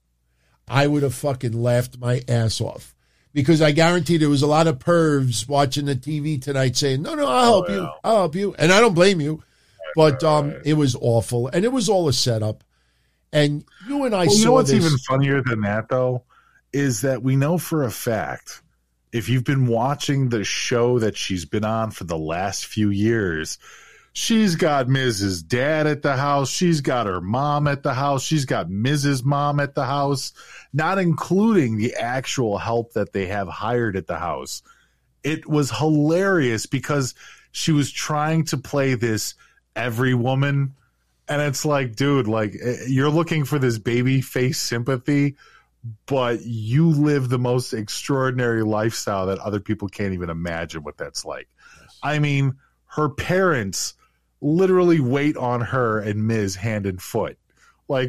I would have fucking laughed my ass off. Because I guarantee there was a lot of pervs watching the TV tonight saying, no, I'll help you. I'll help you. And I don't blame you. But it was awful. And it was all a setup. And you and I saw you know what's this. Even funnier than that, though, is that we know for a fact, if you've been watching the show that she's been on for the last few years, she's got Miz's dad at the house. She's got her mom at the house. She's got Miz's mom at the house, not including the actual help that they have hired at the house. It was hilarious because she was trying to play this every woman. And it's like, dude, like, you're looking for this baby face sympathy, but you live the most extraordinary lifestyle that other people can't even imagine what that's like. Yes. I mean, her parents literally wait on her and Miz hand and foot. Like,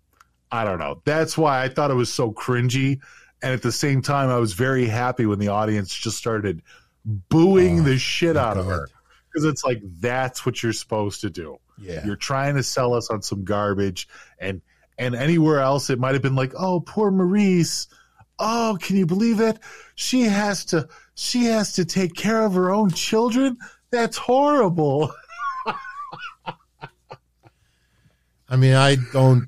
I don't know. That's why I thought it was so cringy. And at the same time, I was very happy when the audience just started booing the shit out of her. Because it's like, that's what you're supposed to do. Yeah. You're trying to sell us on some garbage. And anywhere else, it might have been like, oh, poor Maurice. Oh, can you believe it? She has to take care of her own children? That's horrible. I mean, I don't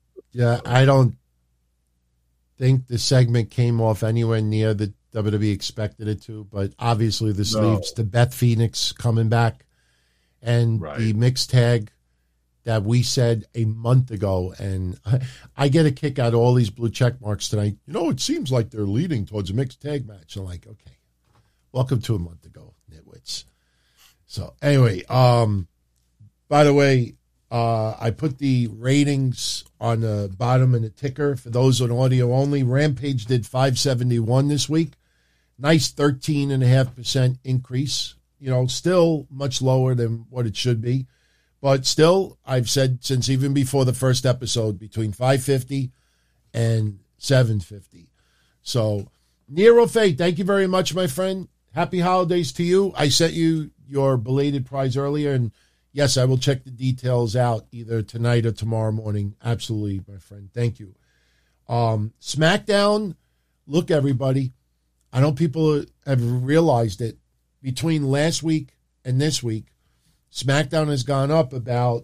think the segment came off anywhere near the WWE expected it to, but obviously this leads to Beth Phoenix coming back and the mixed tag that we said a month ago. And I get a kick out of all these blue check marks tonight. You know, it seems like they're leading towards a mixed tag match. I'm like, okay, welcome to a month ago, nitwits. So anyway, by the way, I put the ratings on the bottom in the ticker for those on audio only. Rampage did 571 this week. Nice 13.5% increase. You know, still much lower than what it should be. But still, I've said since even before the first episode, between 550 and 750. So, Nero Faye, thank you very much, my friend. Happy holidays to you. I sent you your belated prize earlier, and yes, I will check the details out either tonight or tomorrow morning. Absolutely, my friend. Thank you. SmackDown, look, everybody, I know people have realized it. Between last week and this week, SmackDown has gone up about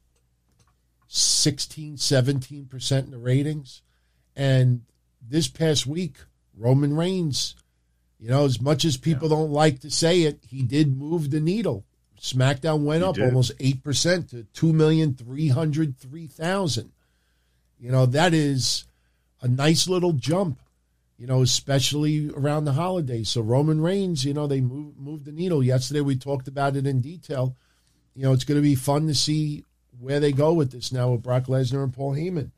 16, 17% in the ratings. And this past week, Roman Reigns, you know, as much as people don't like to say it, he did move the needle. SmackDown went up almost 8% to 2,303,000. You know, that is a nice little jump, you know, especially around the holidays. So Roman Reigns, you know, they moved the needle. Yesterday we talked about it in detail. You know, it's going to be fun to see where they go with this now with Brock Lesnar and Paul Heyman.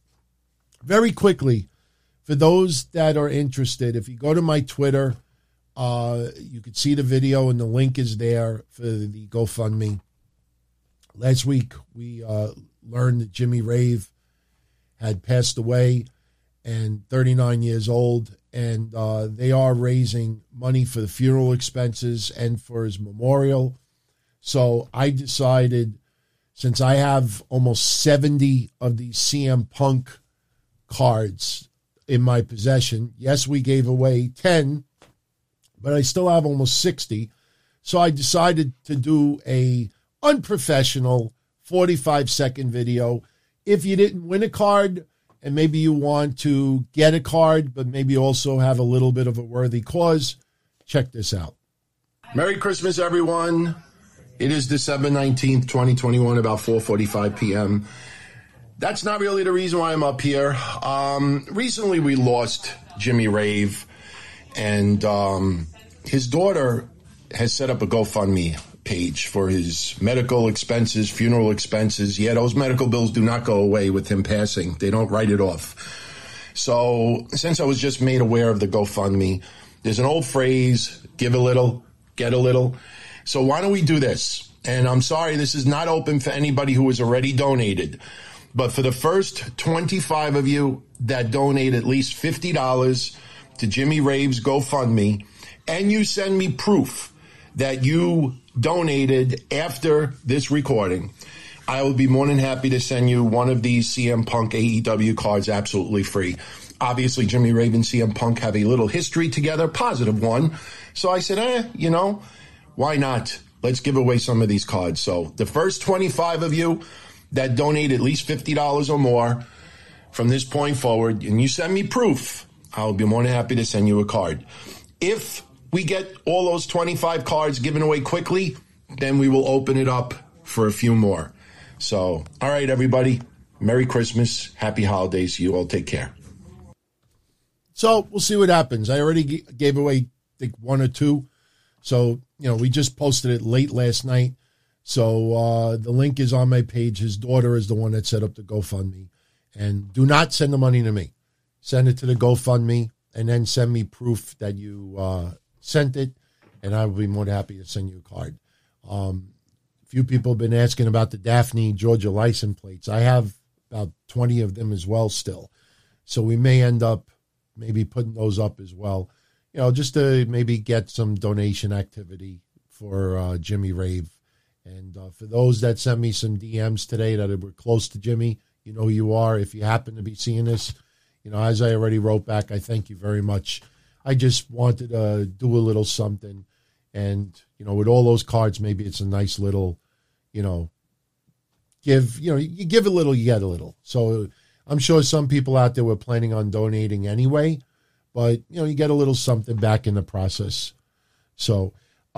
Very quickly, for those that are interested, if you go to my Twitter, You could see the video, and the link is there for the GoFundMe. Last week, we learned that Jimmy Rave had passed away, and 39 years old, and they are raising money for the funeral expenses and for his memorial. So I decided, since I have almost 70 of these CM Punk cards in my possession, yes, we gave away 10, but I still have almost 60. So I decided to do a unprofessional 45-second video. If you didn't win a card and maybe you want to get a card, but maybe also have a little bit of a worthy cause, check this out. Merry Christmas, everyone. It is December 19th, 2021, about 4:45 p.m. That's not really the reason why I'm up here. Recently, we lost Jimmy Rave, and his daughter has set up a GoFundMe page for his medical expenses, funeral expenses. Yeah, those medical bills do not go away with him passing. They don't write it off. So since I was just made aware of the GoFundMe, there's an old phrase, give a little, get a little. So why don't we do this? And I'm sorry, this is not open for anybody who has already donated. But for the first 25 of you that donate at least $50 to Jimmy Rave's GoFundMe, and you send me proof that you donated after this recording, I will be more than happy to send you one of these CM Punk AEW cards absolutely free. Obviously, Jimmy Rave and CM Punk have a little history together, positive one. So I said, why not? Let's give away some of these cards. So the first 25 of you that donate at least $50 or more from this point forward, and you send me proof, I'll be more than happy to send you a card. If we get all those 25 cards given away quickly, then we will open it up for a few more. So, all right, everybody. Merry Christmas. Happy holidays. You all take care. So we'll see what happens. I already gave away, I think, one or two. So, we just posted it late last night. So the link is on my page. His daughter is the one that set up the GoFundMe. And do not send the money to me. Send it to the GoFundMe, and then send me proof that you sent it, and I will be more than happy to send you a card. A few people have been asking about the Daphne, Georgia license plates. I have about 20 of them as well still. So we may end up maybe putting those up as well, just to maybe get some donation activity for Jimmy Rave. And for those that sent me some DMs today that were close to Jimmy, you know who you are. If you happen to be seeing this, as I already wrote back, I thank you very much. I just wanted to do a little something. And, with all those cards, maybe it's a nice little, you give a little, you get a little. So I'm sure some people out there were planning on donating anyway, but, you get a little something back in the process. So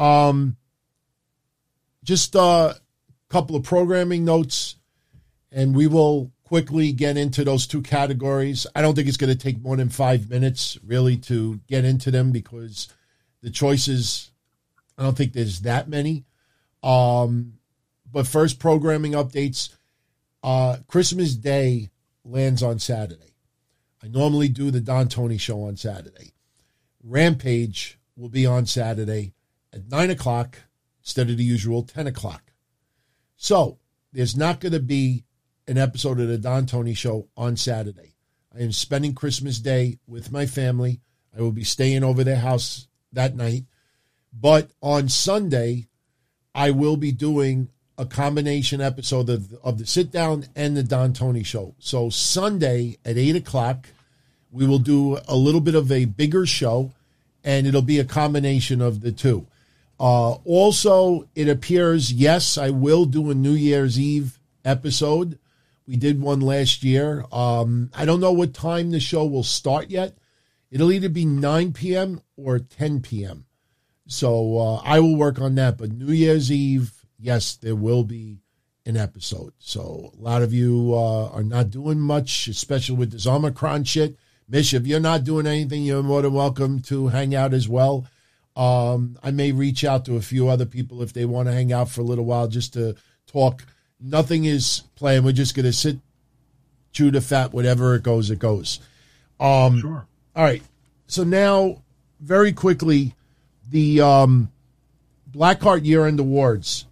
just a couple of programming notes, and we will quickly get into those two categories. I don't think it's going to take more than 5 minutes really to get into them, because the choices, I don't think there's that many. But first, programming updates. Christmas Day lands on Saturday. I normally do the Don Tony show on Saturday. Rampage will be on Saturday at 9 o'clock instead of the usual 10 o'clock. So there's not going to be an episode of the Don Tony show on Saturday. I am spending Christmas Day with my family. I will be staying over their house that night. But on Sunday, I will be doing a combination episode of the Sit Down and the Don Tony show. So Sunday at 8 o'clock, we will do a little bit of a bigger show, and it'll be a combination of the two. Also, it appears, yes, I will do a New Year's Eve episode. We did one last year. I don't know what time the show will start yet. It'll either be 9 p.m. or 10 p.m. So I will work on that. But New Year's Eve, yes, there will be an episode. So a lot of you are not doing much, especially with this Omicron shit. Mish, if you're not doing anything, you're more than welcome to hang out as well. I may reach out to a few other people if they want to hang out for a little while just to talk. Nothing is planned. We're just going to sit, chew the fat, whatever it goes, it goes. Sure. All right. So now, very quickly, the Blackheart Year-End Awards.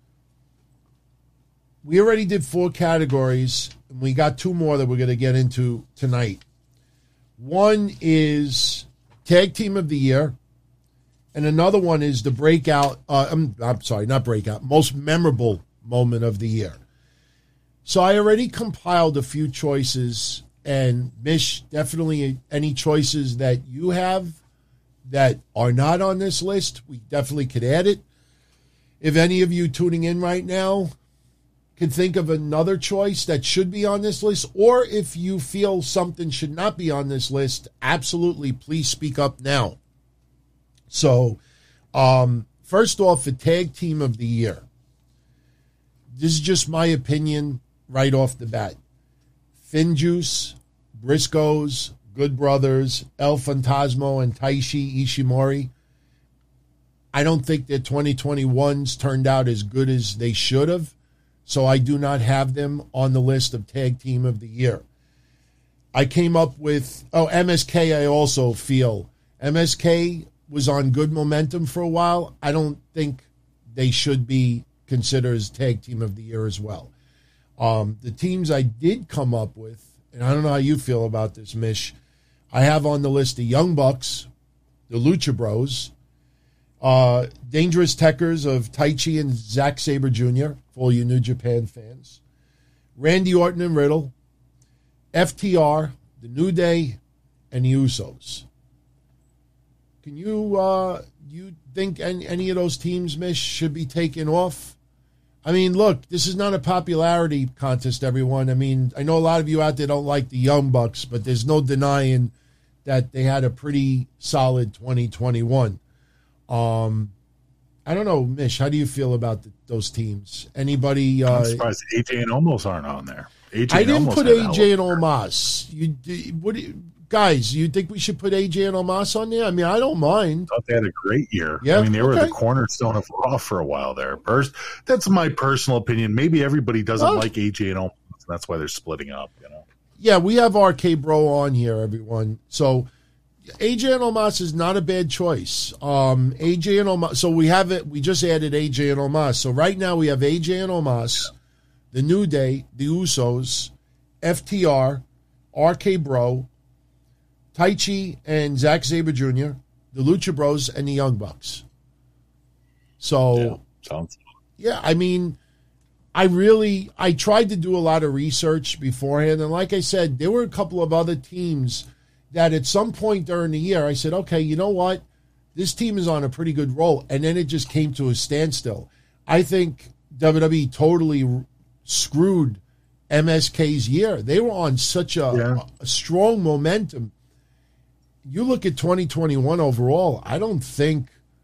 We already did 4 categories, and we got 2 more that we're going to get into tonight. One is Tag Team of the Year, and another one is the breakout, most memorable moment of the year. So I already compiled a few choices, and Mish, definitely any choices that you have that are not on this list, we definitely could add it. If any of you tuning in right now can think of another choice that should be on this list, or if you feel something should not be on this list, absolutely, please speak up now. So, first off, the Tag Team of the Year. This is just my opinion right off the bat. Finjuice, Briscoes, Good Brothers, El Fantasmo, and Taishi Ishimori. I don't think their 2021s turned out as good as they should have, so I do not have them on the list of Tag Team of the Year. I came up with, MSK I also feel. MSK was on good momentum for a while. I don't think they should be considered as Tag Team of the Year as well. The teams I did come up with, and I don't know how you feel about this, Mish, I have on the list the Young Bucks, the Lucha Bros, Dangerous Techers of Taichi and Zack Sabre Jr., for all you New Japan fans, Randy Orton and Riddle, FTR, the New Day, and the Usos. Can you think any of those teams, Mish, should be taken off? I mean, look, this is not a popularity contest, everyone. I mean, I know a lot of you out there don't like the Young Bucks, but there's no denying that they had a pretty solid 2021. I don't know, Mish, how do you feel about those teams? Anybody? I'm surprised AJ and Omos aren't on there. I didn't put AJ and Omos. Guys, you think we should put AJ and Omos on there? I mean, I don't mind. I thought they had a great year. Yeah, I mean, they were the cornerstone of Raw for a while there. That's my personal opinion. Maybe everybody doesn't like AJ and Omos, and that's why they're splitting up, you know? Yeah, we have RK Bro on here, everyone. So AJ and Omos is not a bad choice. AJ and Omos. So we have it. We just added AJ and Omos. So right now we have AJ and Omos, the New Day, the Usos, FTR, RK Bro, Taichi and Zack Sabre Jr., the Lucha Bros, and the Young Bucks. So, I mean, I tried to do a lot of research beforehand, and like I said, there were a couple of other teams that at some point during the year, I said, okay, you know what? This team is on a pretty good roll, and then it just came to a standstill. I think WWE totally screwed MSK's year. They were on such a strong momentum. You look at 2021 overall, I don't think,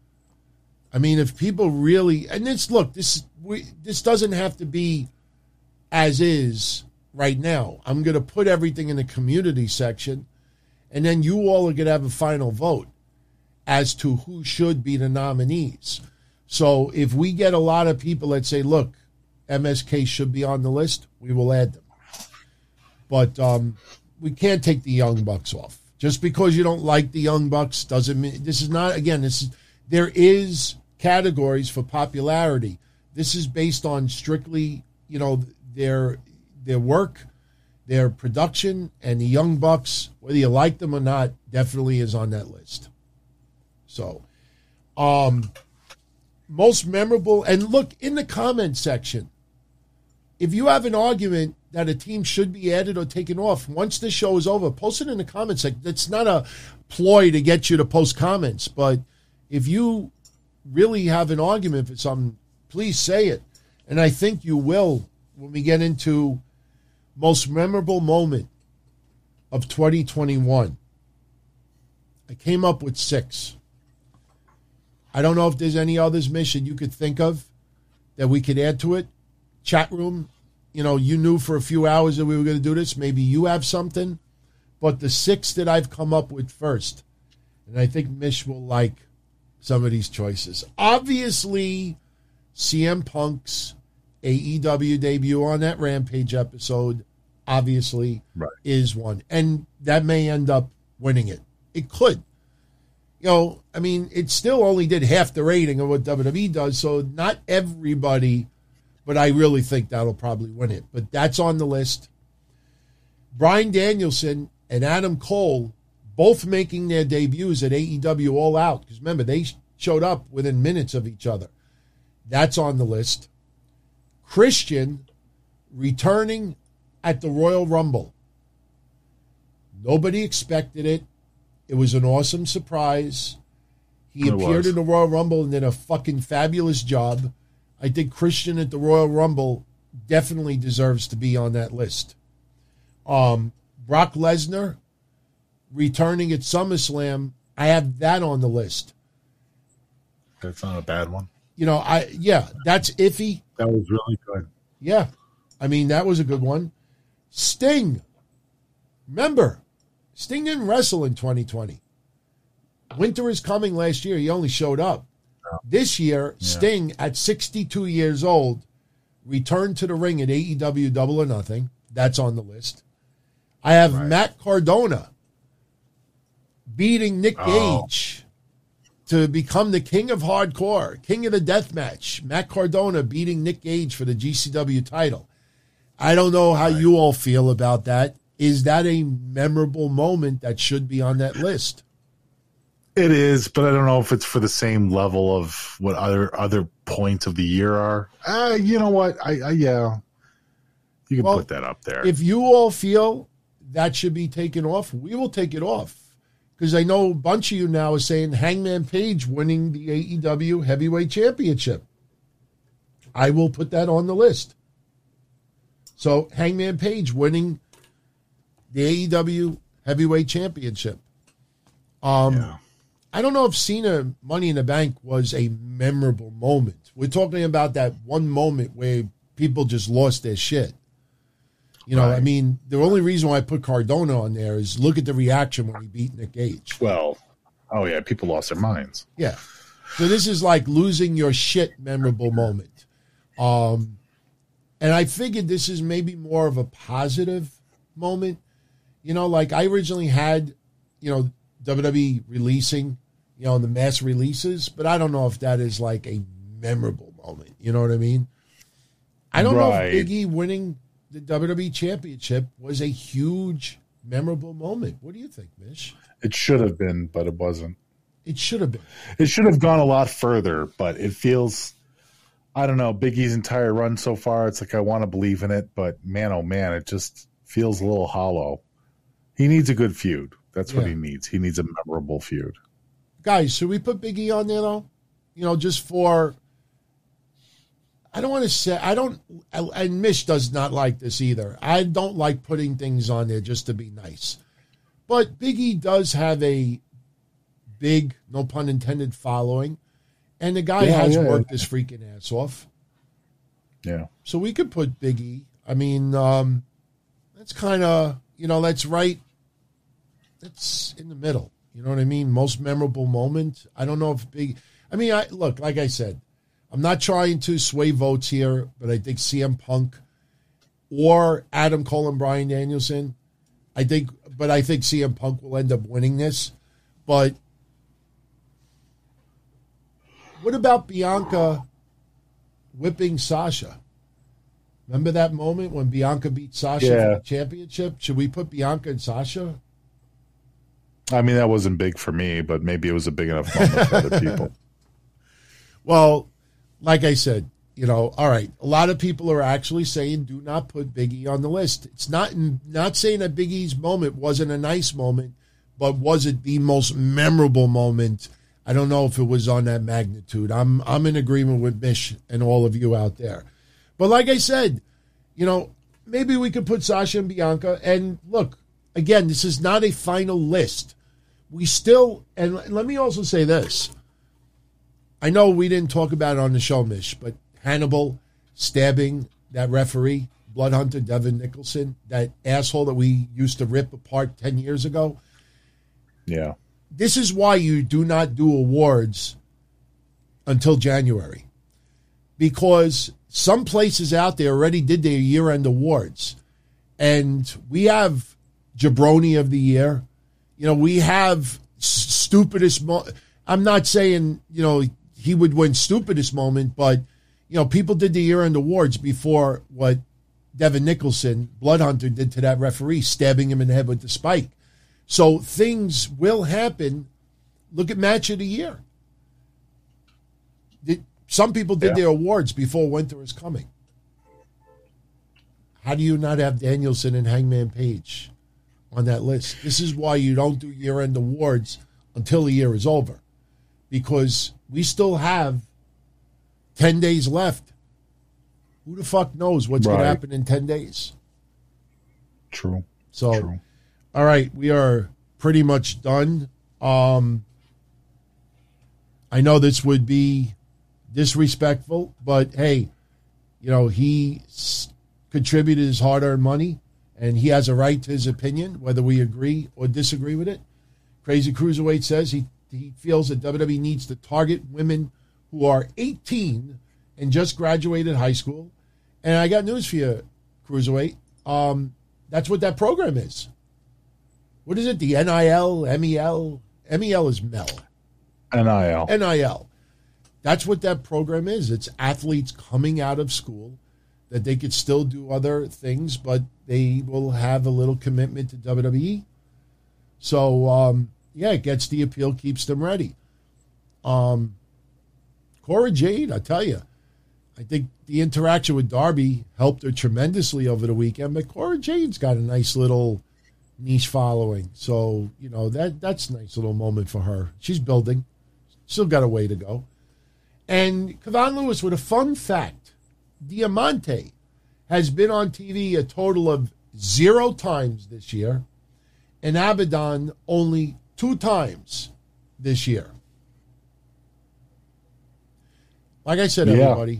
I mean, if people really, and this doesn't have to be as is right now. I'm going to put everything in the community section, and then you all are going to have a final vote as to who should be the nominees. So if we get a lot of people that say, look, MSK should be on the list, we will add them. But we can't take the Young Bucks off. Just because you don't like the Young Bucks doesn't mean, there is categories for popularity. This is based on strictly, their work, their production, and the Young Bucks, whether you like them or not, definitely is on that list. So, most memorable, and look in the comment section, if you have an argument that a team should be added or taken off, once the show is over, post it in the comment section. It's not a ploy to get you to post comments, but if you really have an argument for something, please say it. And I think you will when we get into most memorable moment of 2021. I came up with 6. I don't know if there's any others, Mission, you could think of that we could add to it. Chat room, you knew for a few hours that we were going to do this. Maybe you have something. But the 6 that I've come up with first, and I think Mish will like some of these choices. Obviously, CM Punk's AEW debut on that Rampage episode, obviously, is one. And that may end up winning it. It could. I mean, it still only did half the rating of what WWE does, so not everybody, but I really think that'll probably win it. But that's on the list. Bryan Danielson and Adam Cole both making their debuts at AEW All Out. Because remember, they showed up within minutes of each other. That's on the list. Christian returning at the Royal Rumble. Nobody expected it. It was an awesome surprise. He appeared in the Royal Rumble and did a fucking fabulous job. I think Christian at the Royal Rumble definitely deserves to be on that list. Brock Lesnar returning at SummerSlam, I have that on the list. That's not a bad one. That's iffy. That was really good. Yeah. I mean, that was a good one. Sting. Remember, Sting didn't wrestle in 2020. Winter is coming last year. He only showed up. Yeah. This year, Sting, at 62 years old, returned to the ring at AEW Double or Nothing. That's on the list. I have Matt Cardona beating Nick Gage to become the king of hardcore, king of the death match. Matt Cardona beating Nick Gage for the GCW title. I don't know how you all feel about that. Is that a memorable moment that should be on that list? It is, but I don't know if it's for the same level of what other points of the year are. You know what? You can put that up there. If you all feel that should be taken off, we will take it off. Because I know a bunch of you now are saying Hangman Page winning the AEW Heavyweight Championship. I will put that on the list. So Hangman Page winning the AEW Heavyweight Championship. I don't know if Cena Money in the Bank was a memorable moment. We're talking about that one moment where people just lost their shit. I mean, the only reason why I put Cardona on there is look at the reaction when he beat Nick Gage. Well, people lost their minds. Yeah. So this is like losing your shit memorable moment. And I figured this is maybe more of a positive moment. Like I originally had, WWE releasing, the mass releases, but I don't know if that is like a memorable moment. You know what I mean? I don't know if Big E winning the WWE Championship was a huge, memorable moment. What do you think, Mish? It should have been, but it wasn't. It should have been. It should have gone a lot further, but it feels, I don't know, Big E's entire run so far, it's like I want to believe in it, but man, oh man, it just feels a little hollow. He needs a good feud. That's what he needs. He needs a memorable feud. Guys, should we put Big E on there, though? Just for... I don't want to say, and Mish does not like this either. I don't like putting things on there just to be nice. But Big E does have a big, no pun intended, following. And the guy has worked his freaking ass off. Yeah. So we could put Big E. I mean, that's kind of, that's right. That's in the middle. You know what I mean? Most memorable moment. I don't know if look, like I said, I'm not trying to sway votes here, but I think CM Punk or Adam Cole and Bryan Danielson, I think CM Punk will end up winning this. But what about Bianca whipping Sasha? Remember that moment when Bianca beat Sasha for the championship? Should we put Bianca and Sasha? I mean, that wasn't big for me, but maybe it was a big enough moment for other people. Well, like I said, all right, a lot of people are actually saying do not put Big E on the list. It's not saying that Big E's moment wasn't a nice moment, but was it the most memorable moment? I don't know if it was on that magnitude. I'm in agreement with Mish and all of you out there. But like I said, maybe we could put Sasha and Bianca. And look, again, this is not a final list. We still, and let me also say this. I know we didn't talk about it on the show, Mish, but Hannibal stabbing that referee, Blood Hunter Devin Nicholson, that asshole that we used to rip apart 10 years ago. Yeah. This is why you do not do awards until January. Because some places out there already did their year-end awards. And we have Jabroni of the Year. We have stupidest I'm not saying, he would win stupidest moment, but, people did the year-end awards before what Devin Nicholson, Bloodhunter, did to that referee, stabbing him in the head with the spike. So things will happen. Look at Match of the Year. Some people did their awards before winter is coming. How do you not have Danielson and Hangman Page on that list? This is why you don't do year-end awards until the year is over, because we still have 10 days left. Who the fuck knows what's going to happen in 10 days? True. So, True. All right, we are pretty much done. I know this would be disrespectful, but hey, he contributed his hard-earned money, and he has a right to his opinion, whether we agree or disagree with it. Crazy Cruiserweight says he feels that WWE needs to target women who are 18 and just graduated high school. And I got news for you, Cruiserweight. That's what that program is. What is it? The NIL, MEL? MEL is Mel. NIL. NIL. That's what that program is. It's athletes coming out of school that they could still do other things, but they will have a little commitment to WWE. So, it gets the appeal, keeps them ready. Cora Jade, I tell you, I think the interaction with Darby helped her tremendously over the weekend, but Cora Jade's got a nice little niche following. So, that's a nice little moment for her. She's building. Still got a way to go. And Kevon Lewis with a fun fact. Diamante has been on TV a total of 0 times this year, and Abaddon only 2 times this year. Like I said, everybody,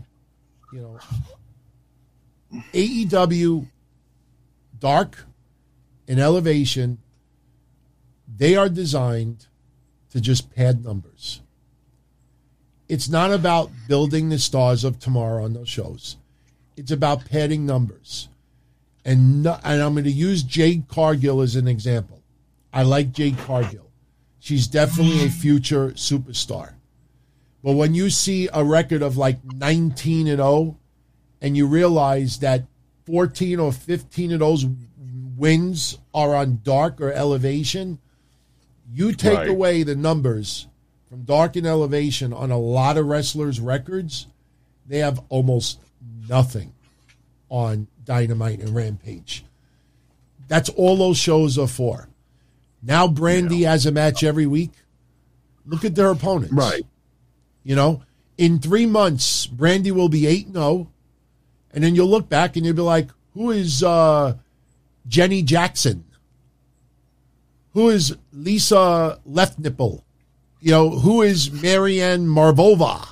AEW, Dark, and Elevation, they are designed to just pad numbers. It's not about building the stars of tomorrow on those shows. It's about padding numbers. And I'm going to use Jade Cargill as an example. I like Jade Cargill. She's definitely a future superstar. But when you see a record of like 19-0, and you realize that 14 or 15 of those wins are on Dark or Elevation, you take away the numbers from Dark and Elevation on a lot of wrestlers' records. They have almost nothing on Dynamite and Rampage. That's all those shows are for. Now Brandy has a match every week. Look at their opponents. Right. In 3 months, Brandy will be 8-0. And then you'll look back and you'll be like, who is Jenny Jackson? Who is Lisa Left Nipple? Who is Marianne Marvova?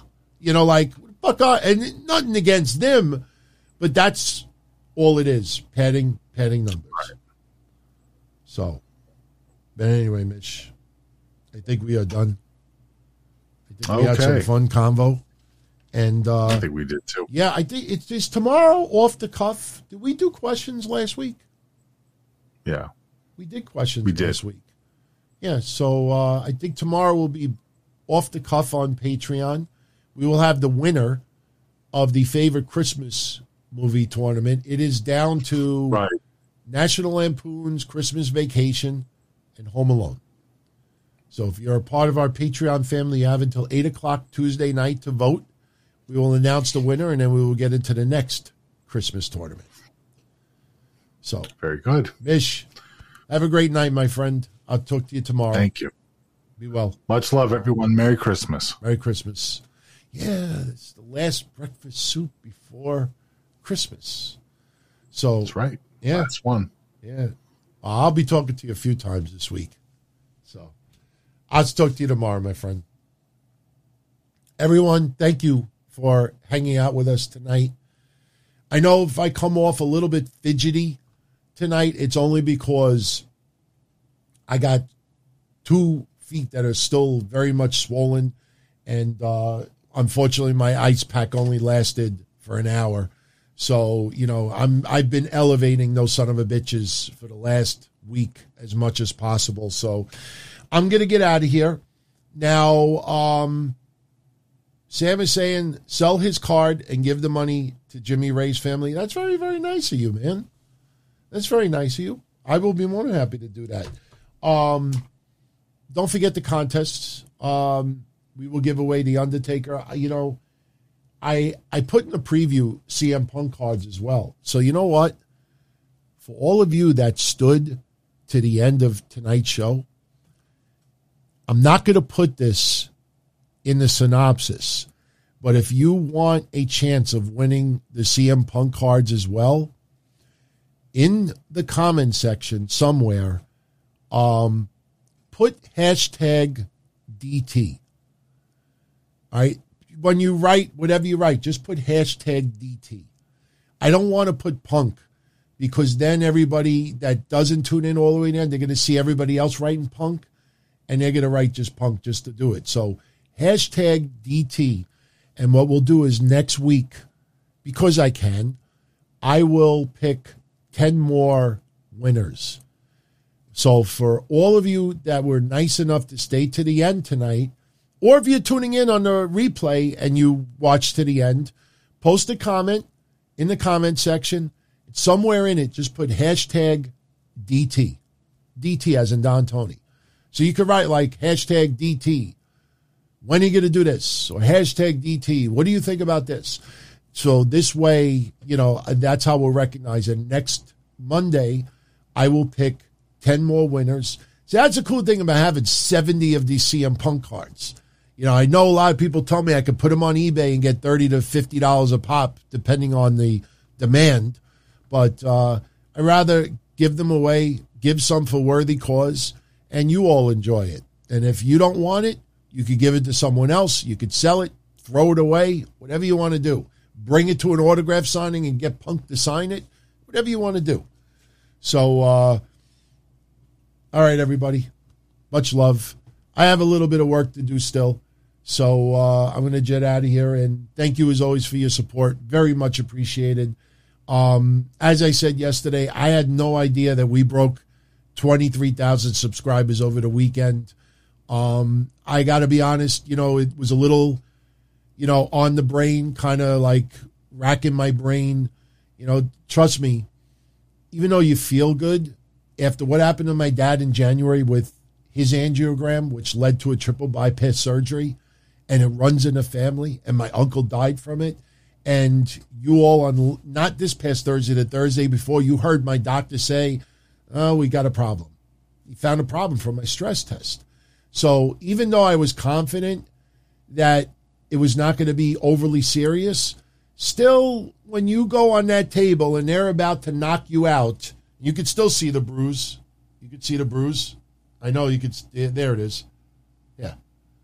And nothing against them, but that's all it is, padding numbers. Right. So, but anyway, Mitch, I think we are done. I think we had some fun convo. And I think we did too. Yeah, I think it's tomorrow off the cuff. Did we do questions last week? Yeah. We did questions last week. Yeah, so I think tomorrow will be off the cuff on Patreon. We will have the winner of the favorite Christmas movie tournament. It is down to National Lampoon's Christmas Vacation and Home Alone. So if you're a part of our Patreon family, you have until 8 o'clock Tuesday night to vote. We will announce the winner, and then we will get into the next Christmas tournament. So very good. Mish, have a great night, my friend. I'll talk to you tomorrow. Thank you. Be well. Much love, everyone. Merry Christmas. Merry Christmas. Yeah, it's the last breakfast soup before Christmas. So that's right. Yeah. Last one. Yeah. I'll be talking to you a few times this week. So I'll talk to you tomorrow, my friend. Everyone, thank you for hanging out with us tonight. I know if I come off a little bit fidgety tonight, it's only because I got 2 feet that are still very much swollen, and unfortunately my ice pack only lasted for an hour. So, I've been elevating those son of a bitches for the last week as much as possible. So I'm going to get out of here. Now, Sam is saying sell his card and give the money to Jimmy Ray's family. That's very, very nice of you, man. That's very nice of you. I will be more than happy to do that. Don't forget the contests. We will give away the Undertaker. You know, I put in the preview CM Punk cards as well. So you know what? For all of you that stood to the end of tonight's show, I'm not going to put this in the synopsis, but if you want a chance of winning the CM Punk cards as well, in the comment section somewhere, put hashtag DT. All right? When you write, whatever you write, just put hashtag DT. I don't want to put Punk because then everybody that doesn't tune in all the way in, they're going to see everybody else writing Punk, and they're going to write just Punk just to do it. So hashtag DT. And what we'll do is next week, because I can, I will pick 10 more winners. So for all of you that were nice enough to stay to the end tonight, or if you're tuning in on the replay and you watch to the end, post a comment in the comment section. Somewhere in it, just put hashtag DT. DT as in Don Tony. So you could write like hashtag DT. When are you going to do this? Or hashtag DT. What do you think about this? So this way, you know, that's how we'll recognize it. Next Monday, I will pick 10 more winners. So that's a cool thing about having 70 of these CM Punk cards. You know, I know a lot of people tell me I could put them on eBay and get $30 to $50 a pop, depending on the demand. But I'd rather give them away, give some for worthy cause, and you all enjoy it. And if you don't want it, you could give it to someone else. You could sell it, throw it away, whatever you want to do. Bring it to an autograph signing and get Punk to sign it, whatever you want to do. So, all right, everybody. Much love. I have a little bit of work to do still. So I'm going to jet out of here. And thank you, as always, for your support. Very much appreciated. As I said yesterday, I had no idea that we broke 23,000 subscribers over the weekend. I got to be honest, you know, it was a little, you know, on the brain, kind of like racking my brain. You know, trust me, even though you feel good, after what happened to my dad in January with his angiogram, which led to a triple bypass surgery, and it runs in the family, and my uncle died from it. And you all on, not this past Thursday, the Thursday before, you heard my doctor say, oh, we got a problem. He found a problem from my stress test. So even though I was confident that it was not going to be overly serious, still, when you go on that table and they're about to knock you out, you could still see the bruise. You could see the bruise. I know you could. There it is. Yeah.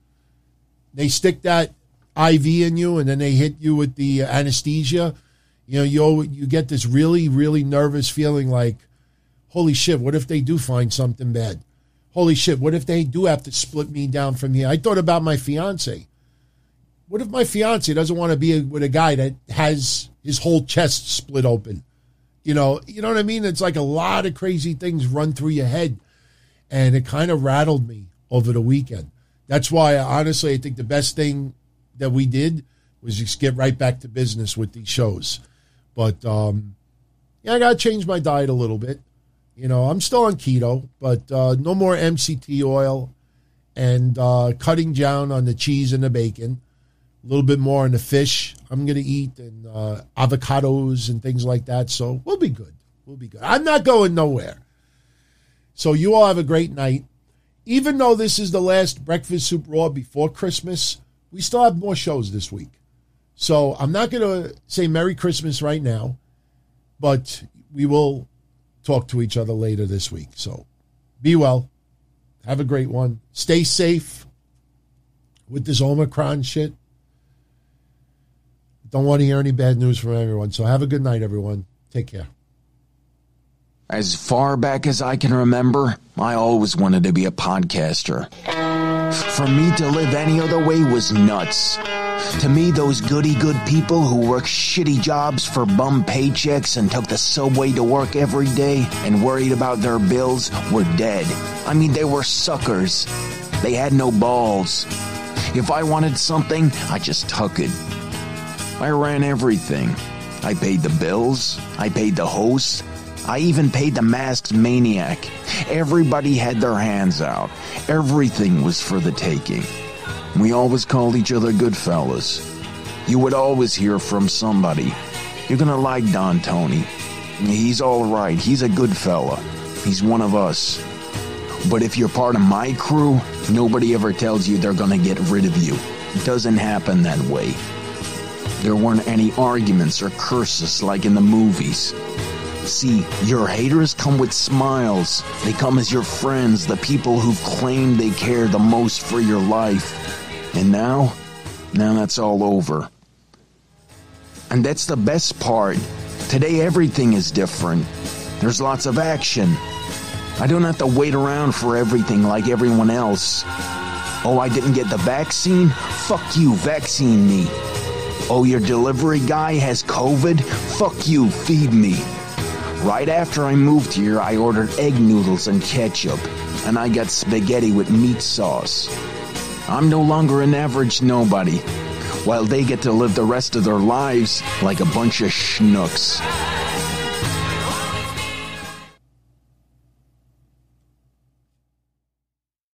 They stick that IV in you, and then they hit you with the anesthesia. You know, you get this really, really nervous feeling like, holy shit, what if they do find something bad? Holy shit, what if they do have to split me down from here? I thought about my fiance. What if my fiance doesn't want to be with a guy that has his whole chest split open? You know what I mean? It's like a lot of crazy things run through your head, and it kind of rattled me over the weekend. That's why, honestly, I think the best thing that we did was just get right back to business with these shows. But, yeah, I got to change my diet a little bit. You know, I'm still on keto, but no more MCT oil, and cutting down on the cheese and the bacon. A little bit more on the fish I'm going to eat, and avocados and things like that. So we'll be good. We'll be good. I'm not going nowhere. So you all have a great night. Even though this is the last Breakfast Soup Raw before Christmas, we still have more shows this week. So I'm not going to say Merry Christmas right now, but we will talk to each other later this week. So be well. Have a great one. Stay safe with this Omicron shit. Don't want to hear any bad news from everyone. So have a good night, everyone. Take care. As far back as I can remember, I always wanted to be a podcaster. For me to live any other way was nuts. To me, those goody-good people who worked shitty jobs for bum paychecks and took the subway to work every day and worried about their bills were dead. I mean, they were suckers. They had no balls. If I wanted something, I just took it. I ran everything. I paid the bills. I paid the hosts. I even paid the masked maniac. Everybody had their hands out. Everything was for the taking. We always called each other good fellas. You would always hear from somebody. You're gonna like Don Tony. He's all right. He's a good fella. He's one of us. But if you're part of my crew, nobody ever tells you they're gonna get rid of you. It doesn't happen that way. There weren't any arguments or curses like in the movies. See, your haters come with smiles. They come as your friends, the people who've claimed they care the most for your life. And now that's all over. And that's the best part. Today everything is different. There's lots of action. I don't have to wait around for everything like everyone else. Oh, I didn't get the vaccine? Fuck you, vaccine me. Oh, your delivery guy has COVID? Fuck you, feed me. Right after I moved here, I ordered egg noodles and ketchup, and I got spaghetti with meat sauce. I'm no longer an average nobody, while they get to live the rest of their lives like a bunch of schnooks.